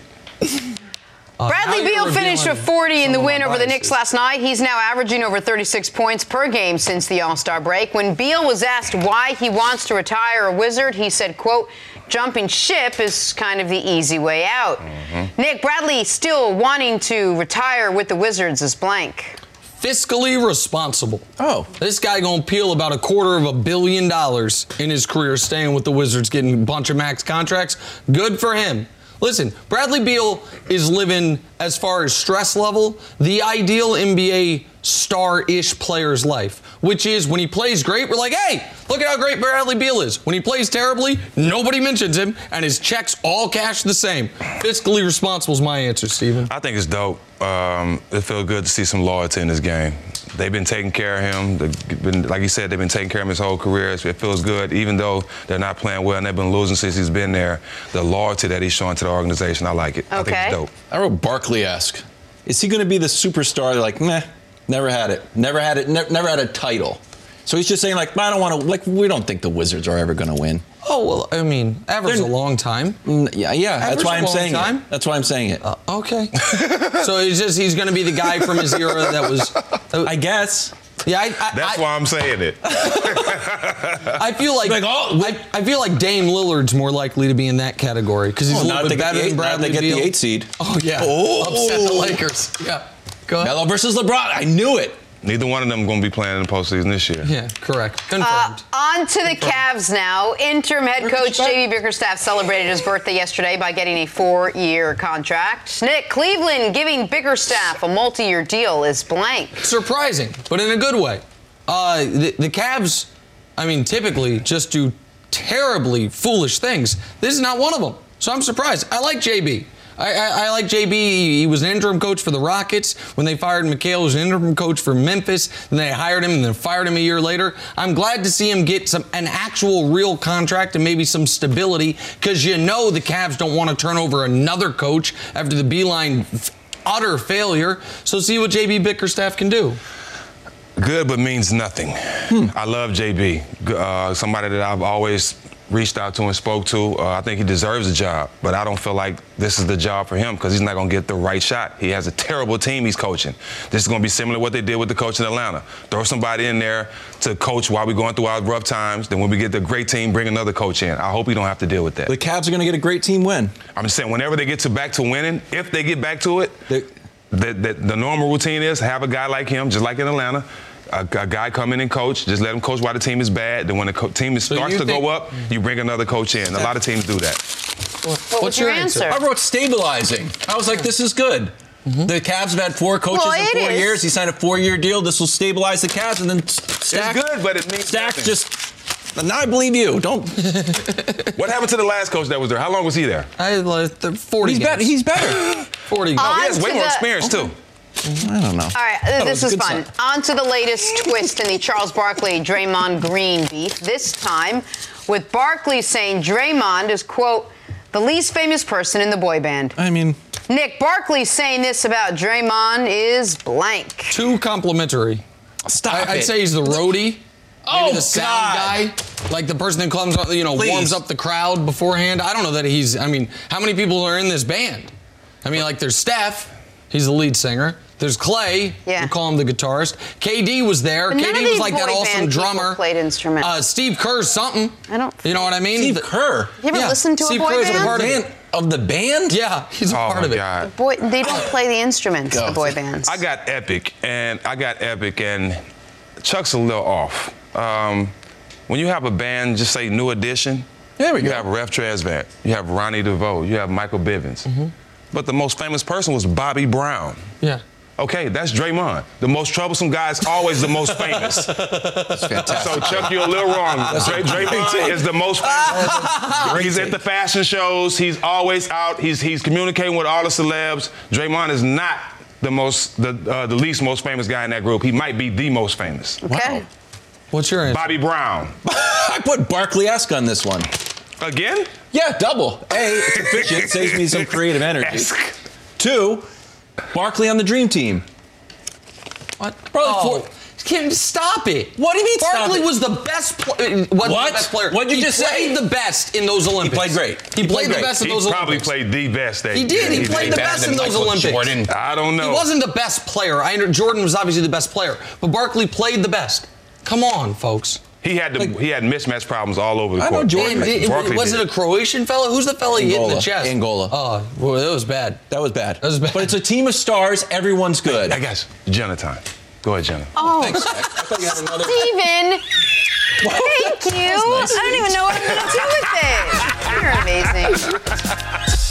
Speaker 2: Uh,
Speaker 1: Bradley
Speaker 2: now you're
Speaker 1: Beal finished
Speaker 2: revealing
Speaker 1: with forty in the
Speaker 2: some of
Speaker 1: win
Speaker 2: my
Speaker 1: over the Knicks
Speaker 2: biases.
Speaker 1: last night. He's now averaging over thirty-six points per game since the All-Star break. When Beal was asked why he wants to retire a Wizard, he said, quote, jumping ship is kind of the easy way out.
Speaker 2: Mm-hmm.
Speaker 1: Nick, Bradley still wanting to retire with the Wizards is blank.
Speaker 2: Fiscally responsible.
Speaker 6: Oh.
Speaker 2: This guy gonna peel about a quarter of a billion dollars in his career staying with the Wizards, getting a bunch of max contracts. Good for him. Listen, Bradley Beal is living, as far as stress level, the ideal N B A star-ish player's life, which is when he plays great, we're like, hey, look at how great Bradley Beal is. When he plays terribly, nobody mentions him, and his checks all cash the same. Fiscally responsible is my answer, Steven.
Speaker 3: I think it's dope. Um, it feels good to see some loyalty in this game. They've been taking care of him. They've been, like you said, they've been taking care of him his whole career. It feels good, even though they're not playing well and they've been losing since he's been there. The loyalty that he's showing to the organization, I like it. I think
Speaker 1: Okay.
Speaker 3: it's dope.
Speaker 6: I wrote Barkley-esque. Is he going to be the superstar? They're like, meh, never had it, never had it, ne- never had a title. So he's just saying, like, I don't want to. Like, we don't think the Wizards are ever going to win.
Speaker 2: Oh, well, I mean, ever's a
Speaker 6: They're-
Speaker 2: long time.
Speaker 6: Mm, Yeah, yeah. That's
Speaker 2: Ever's
Speaker 6: why
Speaker 2: a
Speaker 6: I'm
Speaker 2: long
Speaker 6: saying
Speaker 2: time.
Speaker 6: it. That's why I'm saying it.
Speaker 2: Uh, okay. So he's just, he's going to be the guy from his era that was.
Speaker 6: I guess.
Speaker 2: Yeah, I, I,
Speaker 3: That's
Speaker 2: I,
Speaker 3: why I'm saying it.
Speaker 2: I feel like,
Speaker 6: Like, oh,
Speaker 2: I, I feel like Dame Lillard's more likely to be in that category because he's
Speaker 6: Oh,
Speaker 2: a
Speaker 6: now
Speaker 2: little
Speaker 6: they
Speaker 2: bit
Speaker 6: get
Speaker 2: better
Speaker 6: the eight,
Speaker 2: than
Speaker 6: now
Speaker 2: Bradley
Speaker 6: they get
Speaker 2: Beal.
Speaker 6: the eight seed.
Speaker 2: Oh yeah,
Speaker 6: Oh.
Speaker 2: upset the Lakers. Yeah, go ahead.
Speaker 6: Melo versus LeBron. I knew it.
Speaker 3: Neither one of them going to be playing in the postseason this year.
Speaker 2: Yeah, correct. Confirmed.
Speaker 1: Uh, on to the Cavs now. Interim head coach J B Bickerstaff celebrated his birthday yesterday by getting a four-year contract. Nick, Cleveland giving Bickerstaff a multi-year deal is blank.
Speaker 2: Surprising, but in a good way. Uh, the, the Cavs, I mean, typically just do terribly foolish things. This is not one of them. So I'm surprised. I like J B. I, I, I like J B. He, he was an interim coach for the Rockets. When they fired McHale, he was an interim coach for Memphis. Then they hired him and then fired him a year later. I'm glad to see him get some an actual real contract and maybe some stability because you know the Cavs don't want to turn over another coach after the Beeline utter failure. So see what J B Bickerstaff can do.
Speaker 3: Good, but means nothing. I love J B. Uh, somebody that I've always reached out to and spoke to. Uh, I think he deserves a job, but I don't feel like this is the job for him because he's not going to get the right shot. He has a terrible team he's coaching. This is going to be similar to what they did with the coach in Atlanta. Throw somebody in there to coach while we're going through our rough times. Then when we get the great team, bring another coach in. I hope he don't have to deal with that.
Speaker 6: The Cavs are going to get a great team win.
Speaker 3: I'm just saying, whenever they get to back to winning, if they get back to it,
Speaker 6: They-
Speaker 3: the, the, the normal routine is have a guy like him, just like in Atlanta, a, a guy come in and coach, just let him coach while the team is bad. Then when the co- team is,
Speaker 2: So
Speaker 3: starts
Speaker 2: you
Speaker 3: to
Speaker 2: think-
Speaker 3: go up, you bring another coach in. A lot of teams do that.
Speaker 1: What was your answer?
Speaker 6: I wrote stabilizing. I was like, this is good. Mm-hmm. The Cavs have had four coaches
Speaker 1: well,
Speaker 6: in four
Speaker 1: is.
Speaker 6: years. He signed a four-year deal. This will stabilize the Cavs, and then Stack.
Speaker 3: It's good, but it means
Speaker 6: Stack
Speaker 3: nothing.
Speaker 6: just. Now I believe you. Don't.
Speaker 3: What happened to the last coach that was there? How long was he there?
Speaker 2: I like the forty.
Speaker 6: He's
Speaker 2: games.
Speaker 6: better. He's better.
Speaker 2: forty.
Speaker 3: No,
Speaker 1: On
Speaker 3: he has way
Speaker 1: to
Speaker 3: more
Speaker 1: the-
Speaker 3: experience too.
Speaker 6: I don't know.
Speaker 1: All right, uh, this
Speaker 6: was
Speaker 1: is
Speaker 6: a good
Speaker 1: fun.
Speaker 6: sign.
Speaker 1: On to the latest twist in the Charles Barkley Draymond Green beef. This time with Barkley saying Draymond is, quote, the least famous person in the boy band.
Speaker 6: I mean,
Speaker 1: Nick Barkley saying this about Draymond is blank.
Speaker 2: Too complimentary.
Speaker 6: stop
Speaker 2: I,
Speaker 6: it.
Speaker 2: I'd say he's the roadie.
Speaker 6: Oh,
Speaker 2: Maybe the sound
Speaker 6: God.
Speaker 2: guy, like the person that comes, you know,
Speaker 6: Please.
Speaker 2: warms up the crowd beforehand. I don't know that he's. I mean, how many people are in this band? I mean, like there's Steph, he's the lead singer. There's Clay,
Speaker 1: Yeah.
Speaker 2: we call him the guitarist. K D was there.
Speaker 1: But none
Speaker 2: K D
Speaker 1: of
Speaker 2: was
Speaker 1: these
Speaker 2: like that
Speaker 1: boy
Speaker 2: awesome
Speaker 1: band people
Speaker 2: drummer.
Speaker 1: played instruments.
Speaker 2: Uh, Steve Kerr's something.
Speaker 1: I don't.
Speaker 2: You know what I mean?
Speaker 6: Steve
Speaker 2: The-
Speaker 6: Kerr.
Speaker 1: You ever
Speaker 2: yeah,
Speaker 1: listened to
Speaker 2: Steve
Speaker 1: a boy
Speaker 2: Kerr's a
Speaker 1: band?
Speaker 2: part of
Speaker 6: Man,
Speaker 2: it.
Speaker 6: of the band?
Speaker 2: Yeah, he's a
Speaker 3: Oh
Speaker 2: part
Speaker 3: my
Speaker 2: of it.
Speaker 3: God.
Speaker 1: Boy, they don't play the instruments,
Speaker 6: Go.
Speaker 1: the boy bands.
Speaker 3: I got Epic, and I got Epic, and Chuck's a little off. Um, when you have a band, just say New Edition,
Speaker 6: There we
Speaker 3: you
Speaker 6: go.
Speaker 3: have Ref Tresvant, you have Ronnie DeVoe, you have Michael Bivins.
Speaker 2: Mm-hmm.
Speaker 3: But the most famous person was Bobby Brown.
Speaker 2: Yeah.
Speaker 3: Okay, that's Draymond. The most troublesome guy is always the most famous.
Speaker 6: That's fantastic.
Speaker 3: So Chuck, you're a little wrong. Dray- Draymond is the most famous. He's at the fashion shows. He's always out. He's he's communicating with all the celebs. Draymond is not the most the uh, the least most famous guy in that group. He might be the most famous.
Speaker 1: Okay.
Speaker 2: What's your answer?
Speaker 3: Bobby Brown.
Speaker 6: I put Barkley-esque on this one.
Speaker 3: Again?
Speaker 6: Yeah, double. A, it's efficient, saves me some creative energy.
Speaker 3: Esque.
Speaker 6: Two, Barkley on the Dream Team.
Speaker 2: What?
Speaker 6: Probably
Speaker 2: Oh,
Speaker 6: four-
Speaker 2: Kim, stop it.
Speaker 6: What do you mean stop
Speaker 2: Barkley
Speaker 6: it?
Speaker 2: was the best player. What?
Speaker 6: What?
Speaker 2: The best player.
Speaker 6: What'd you
Speaker 2: he
Speaker 6: just
Speaker 2: played
Speaker 6: say?
Speaker 2: the best in those Olympics.
Speaker 6: played great.
Speaker 2: He,
Speaker 6: He
Speaker 2: played
Speaker 6: played
Speaker 2: the
Speaker 6: great.
Speaker 2: best in
Speaker 3: He
Speaker 2: those
Speaker 3: probably
Speaker 2: Olympics.
Speaker 3: played the best. That
Speaker 2: He did. He
Speaker 3: yeah,
Speaker 2: played the best in those Olympics.
Speaker 9: Jordan.
Speaker 3: I don't know.
Speaker 2: He wasn't the best player. I know Jordan was obviously the best player, but Barkley played the best. Come on, folks.
Speaker 3: He had the,
Speaker 6: Like-
Speaker 3: he had mismatch problems all over the
Speaker 6: I
Speaker 3: court.
Speaker 6: know Jordan-
Speaker 2: And it-
Speaker 3: Barkley
Speaker 2: was
Speaker 3: did.
Speaker 2: it a Croatian fella? Who's the fella he hit in the
Speaker 6: Angola.
Speaker 2: chest?
Speaker 6: Angola.
Speaker 2: Oh, well, that was bad.
Speaker 6: That was bad.
Speaker 2: That was bad.
Speaker 6: But it's a team of stars. Everyone's good.
Speaker 3: I got you. Jenna time. Go ahead, Jenna.
Speaker 1: Oh,
Speaker 6: Thanks, Zach. I thought you had another.
Speaker 1: Steven. Thank you.
Speaker 6: nice.
Speaker 1: I don't even know what I'm going to do with it. You're amazing.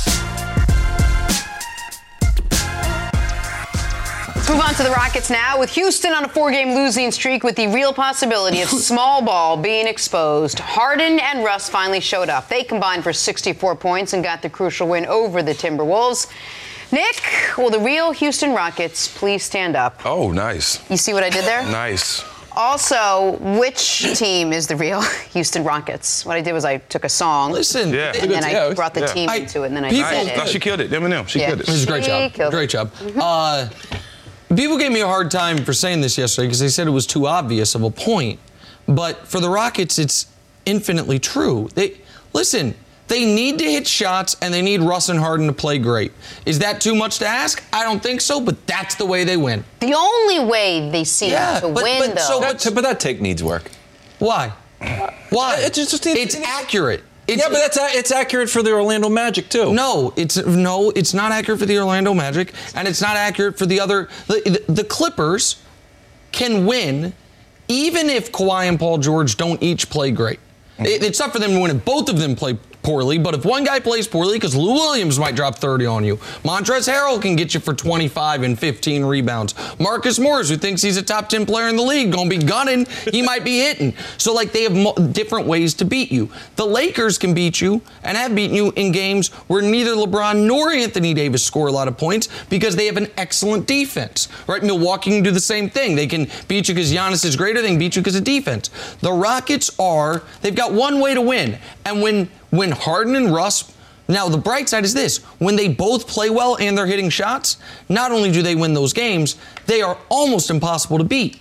Speaker 1: Let's move on to the Rockets now. With Houston on a four-game losing streak with the real possibility of small ball being exposed, Harden and Russ finally showed up. They combined for sixty-four points and got the crucial win over the Timberwolves. Nick, will the real Houston Rockets please stand up?
Speaker 3: Oh, nice.
Speaker 1: You see what I did there?
Speaker 3: Nice.
Speaker 1: Also, which team is the real Houston Rockets? What I did was I took a song
Speaker 2: Listen,
Speaker 3: Yeah.
Speaker 1: and then I
Speaker 6: Yeah,
Speaker 1: brought the
Speaker 3: yeah.
Speaker 1: team
Speaker 2: I-
Speaker 1: into it, and then I
Speaker 2: people-
Speaker 1: said
Speaker 3: No,
Speaker 1: it.
Speaker 3: she killed it. Eminem, she
Speaker 1: Yeah.
Speaker 3: killed it.
Speaker 2: This is a great
Speaker 1: She
Speaker 2: job.
Speaker 1: killed it.
Speaker 2: Great job. Uh, people gave me a hard time for saying this yesterday because they said it was too obvious of a point. But for the Rockets, it's infinitely true. They listen. They need to hit shots, and they need Russ and Harden to play great. Is that too much to ask? I don't think so, but that's the way they win.
Speaker 1: The only way they seem
Speaker 2: Yeah,
Speaker 1: to
Speaker 2: but-
Speaker 1: win,
Speaker 2: but
Speaker 1: though.
Speaker 2: so-
Speaker 6: That, but that take needs work.
Speaker 2: Why? Why?
Speaker 6: It's just- it's-
Speaker 2: it's accurate. It's,
Speaker 6: yeah, but that's a- it's accurate for the Orlando Magic too.
Speaker 2: No, it's no, it's not accurate for the Orlando Magic, and it's not accurate for the other. The, the, the Clippers can win, even if Kawhi and Paul George don't each play great. It, it's tough for them to win if both of them play poorly, but if one guy plays poorly, because Lou Williams might drop thirty on you, Montrezl Harrell can get you for twenty-five and fifteen rebounds. Marcus Morris, who thinks he's a top ten player in the league, gonna be gunning, he might be hitting. So like they have mo- different ways to beat you. The Lakers can beat you and have beaten you in games where neither LeBron nor Anthony Davis score a lot of points because they have an excellent defense. Right? Milwaukee can do the same thing. They can beat you because Giannis is greater. They can beat you because of defense. The Rockets are, they've got one way to win. And when when Harden and Russ, now the bright side is this, when they both play well and they're hitting shots, not only do they win those games, they are almost impossible to beat.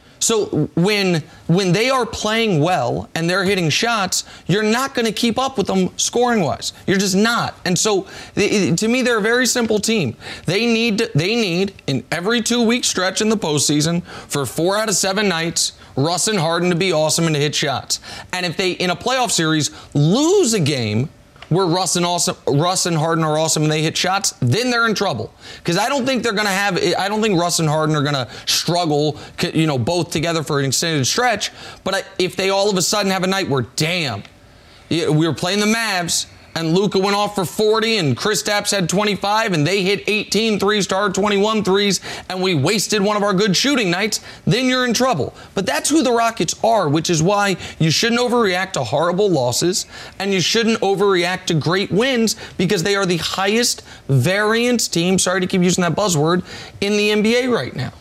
Speaker 2: So when when they are playing well and they're hitting shots, you're not going to keep up with them scoring-wise. You're just not. And so they, to me, they're a very simple team. They need to, they need in every two-week stretch in the postseason for four out of seven nights, Russ and Harden to be awesome and to hit shots. And if they in a playoff series lose a game where Russ and, awesome, Russ and Harden are awesome and they hit shots, then they're in trouble. Because I don't think they're going to have, I don't think Russ and Harden are going to struggle, you know, both together for an extended stretch. But if they all of a sudden have a night where, damn, we were playing the Mavs, and Luka went off for forty, and Kristaps had twenty-five, and they hit eighteen threes to our twenty-one threes, and we wasted one of our good shooting nights, then you're in trouble. But that's who the Rockets are, which is why you shouldn't overreact to horrible losses, and you shouldn't overreact to great wins, because they are the highest variance team, sorry to keep using that buzzword, in the N B A right now.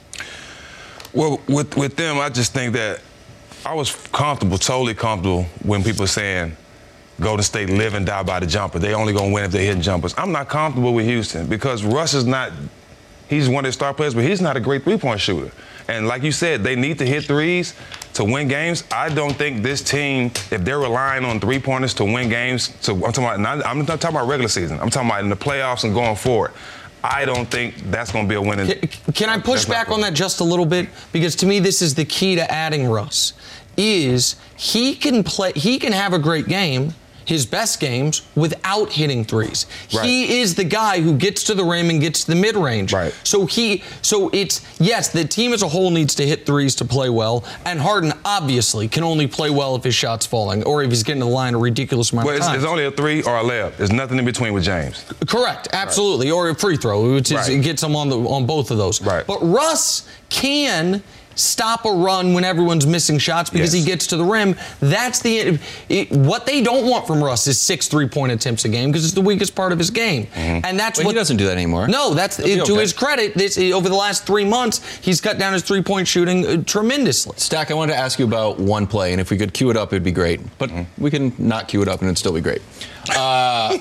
Speaker 3: Well, with, with them, I just think that I was comfortable, totally comfortable when people are saying Golden State live and die by the jumper. They only gonna win if they're hitting jumpers. I'm not comfortable with Houston because Russ is not, he's one of their star players, but he's not a great three-point shooter. And like you said, they need to hit threes to win games. I don't think this team, if they're relying on three-pointers to win games, so I'm talking about, not, I'm not talking about regular season. I'm talking about in the playoffs and going forward. I don't think that's going to be a winning.
Speaker 2: Can, can I push back on that just a little bit? Because to me, this is the key to adding Russ. Is he can play, he can have a great game, his best games, without hitting threes. Right. He is the guy who gets to the rim and gets to the mid-range.
Speaker 3: Right.
Speaker 2: So he, so it's, yes, the team as a whole needs to hit threes to play well, and Harden obviously can only play well if his shot's falling or if he's getting to the line a ridiculous amount
Speaker 3: well,
Speaker 2: of
Speaker 3: times.
Speaker 2: times.
Speaker 3: It's only a three or a layup. There's nothing in between with James.
Speaker 2: Correct, absolutely, right. Or a free throw, which is, right. It gets him on the on both of those.
Speaker 3: Right.
Speaker 2: But Russ can stop a run when everyone's missing shots because yes. he gets to the rim. That's the it, what they don't want from Russ is six three-point attempts a game because it's the weakest part of his game,
Speaker 6: mm-hmm.
Speaker 2: and that's
Speaker 6: but
Speaker 2: what
Speaker 6: he doesn't do that anymore.
Speaker 2: No, that's it, to okay. his credit. This over the last three months, he's cut down his three-point shooting uh, tremendously.
Speaker 6: Stack, I wanted to ask you about one play, and if we could cue it up, it'd be great. But mm-hmm. we can not cue it up, and it'd still be great. Uh,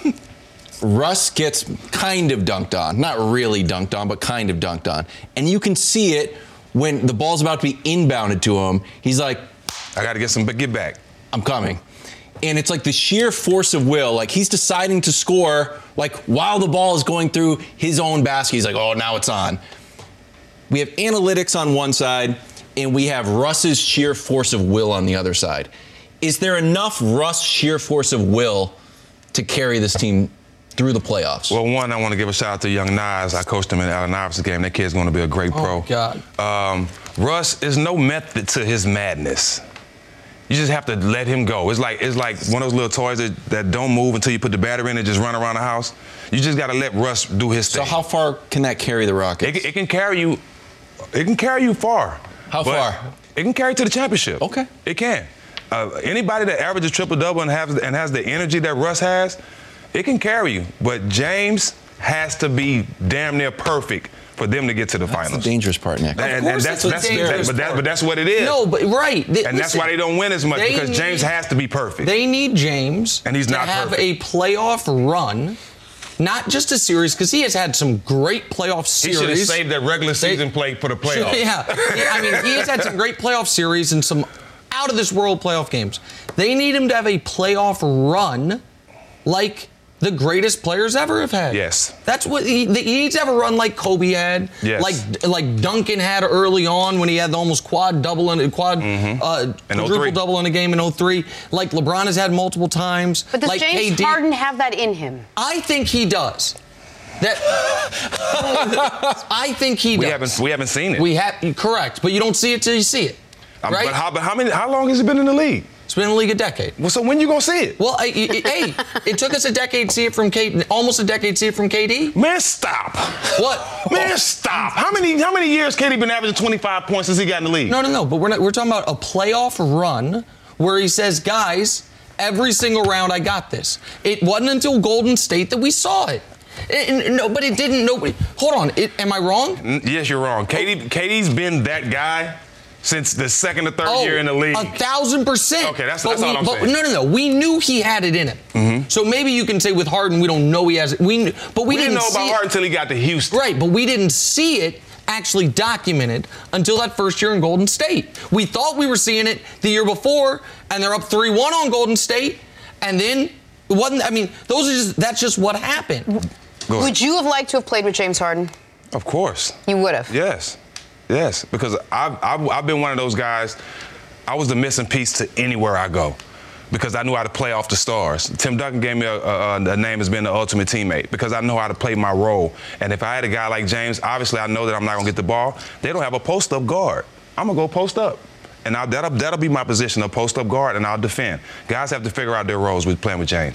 Speaker 6: Russ gets kind of dunked on, not really dunked on, but kind of dunked on, and you can see it. When the ball's about to be inbounded to him, he's like,
Speaker 3: I got to get some get back.
Speaker 6: I'm coming. And it's like the sheer force of will. Like he's deciding to score, like while the ball is going through his own basket. He's like, oh, now it's on. We have analytics on one side, and we have Russ's sheer force of will on the other side. Is there enough Russ sheer force of will to carry this team through the playoffs?
Speaker 3: Well, one, I want to give a shout out to young Nas. I coached him in Allen Iverson's game. That kid's going to be a great pro.
Speaker 2: Oh, God.
Speaker 3: Um, Russ, is no method to his madness. You just have to let him go. It's like it's like one of those little toys that, that don't move until you put the battery in and just run around the house. You just got to let Russ do his thing.
Speaker 6: So how far can that carry the Rockets?
Speaker 3: It, it can carry you. It can carry you far.
Speaker 6: How far?
Speaker 3: It can carry you to the championship.
Speaker 6: Okay.
Speaker 3: It can. Uh, anybody that averages triple-double and has, and has the energy that Russ has, it can carry you, but James has to be damn near perfect for them to get to the
Speaker 6: that's
Speaker 3: finals.
Speaker 6: That's the dangerous part, Nick.
Speaker 3: And,
Speaker 2: of course
Speaker 3: and that's,
Speaker 2: that's,
Speaker 3: that's, that's, but, that, but that's what it is.
Speaker 2: No, but right. They,
Speaker 3: and
Speaker 2: listen,
Speaker 3: that's why they don't win as much, because
Speaker 2: need,
Speaker 3: James has to be perfect.
Speaker 2: They need James
Speaker 3: and he's
Speaker 2: to
Speaker 3: not
Speaker 2: have
Speaker 3: perfect.
Speaker 2: a playoff run, not just a series, because he has had some great playoff series.
Speaker 3: He should have saved that regular season they, play for the playoffs.
Speaker 2: Yeah. yeah, I mean, he has had some great playoff series and some out-of-this-world playoff games. They need him to have a playoff run like the greatest players ever have had.
Speaker 3: Yes.
Speaker 2: That's what he, he needs to have a run like Kobe had,
Speaker 3: yes.
Speaker 2: like like Duncan had early on when he had the almost quad double and quad
Speaker 3: mm-hmm.
Speaker 2: uh, quadruple double in a game in oh three, like LeBron has had multiple times.
Speaker 1: But does
Speaker 2: like
Speaker 1: James
Speaker 2: K D.
Speaker 1: Harden have that in him?
Speaker 2: I think he does. That I think he does.
Speaker 3: We haven't we haven't seen it.
Speaker 2: We have correct, but you don't see it till you see it.
Speaker 3: Um,
Speaker 2: right?
Speaker 3: But how, but how many? How long has he been in the league?
Speaker 2: It's been in the league a decade.
Speaker 3: Well, so when you gonna see it?
Speaker 2: Well, I, I, hey, it took us a decade to see it from K, almost a decade to see it from K D.
Speaker 3: Man, stop.
Speaker 2: What?
Speaker 3: Man, stop. How many how many years K D been averaging twenty-five points since he got in the league?
Speaker 2: No, no, no. But we're not, we're talking about a playoff run where he says, guys, every single round I got this. It wasn't until Golden State that we saw it. It, no, but it didn't. Nobody. Hold on. It, am I wrong?
Speaker 3: Yes, you're wrong. K D, K D's been that guy since the second or third
Speaker 2: oh,
Speaker 3: year in the league.
Speaker 2: A thousand percent.
Speaker 3: Okay, that's,
Speaker 2: but
Speaker 3: that's
Speaker 2: we,
Speaker 3: all I'm
Speaker 2: but
Speaker 3: saying.
Speaker 2: No, no, no. We knew he had it in him.
Speaker 3: Mm-hmm.
Speaker 2: So maybe you can say with Harden, we don't know he has it. We, but we,
Speaker 3: we didn't,
Speaker 2: didn't
Speaker 3: know
Speaker 2: see
Speaker 3: about
Speaker 2: it.
Speaker 3: Harden until he got to Houston.
Speaker 2: Right, but we didn't see it actually documented until that first year in Golden State. We thought we were seeing it the year before, and they're up three one on Golden State, and then it wasn't. I mean, those are just that's just what happened.
Speaker 1: Would you have liked to have played with James Harden?
Speaker 3: Of course.
Speaker 1: You would have?
Speaker 3: Yes. Yes. Because I've, I've, I've been one of those guys, I was the missing piece to anywhere I go because I knew how to play off the stars. Tim Duncan gave me a, a, a name as being the ultimate teammate because I know how to play my role. And if I had a guy like James, obviously I know that I'm not going to get the ball. They don't have a post-up guard. I'm going to go post up. And I'll, that'll, that'll be my position, a post-up guard, and I'll defend. Guys have to figure out their roles with playing with James.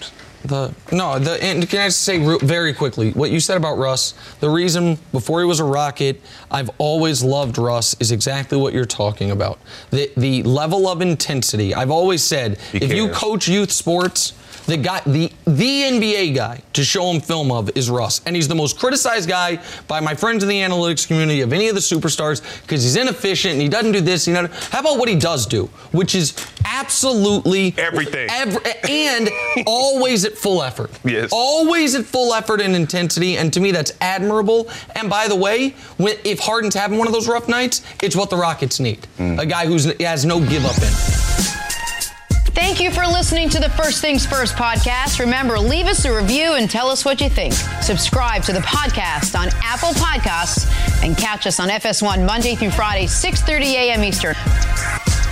Speaker 2: The no, the and can I just say re- very quickly what you said about Russ? The reason before he was a Rocket, I've always loved Russ is exactly what you're talking about. The the level of intensity. I've always said
Speaker 3: He
Speaker 2: if you
Speaker 3: cares.
Speaker 2: coach youth sports, the guy, the the N B A guy to show him film of is Russ, and he's the most criticized guy by my friends in the analytics community of any of the superstars because he's inefficient and he doesn't do this. You know, how about what he does do, which is absolutely
Speaker 3: Everything.
Speaker 2: ev- and always at full effort.
Speaker 3: Yes.
Speaker 2: Always at full effort and intensity, and to me that's admirable. And by the way, when, if Harden's having one of those rough nights, it's what the Rockets need. A guy who has no give up in him.
Speaker 1: Thank you for listening to the First Things First podcast. Remember, leave us a review and tell us what you think. Subscribe to the podcast on Apple Podcasts and catch us on F S one Monday through Friday, six thirty a.m. Eastern.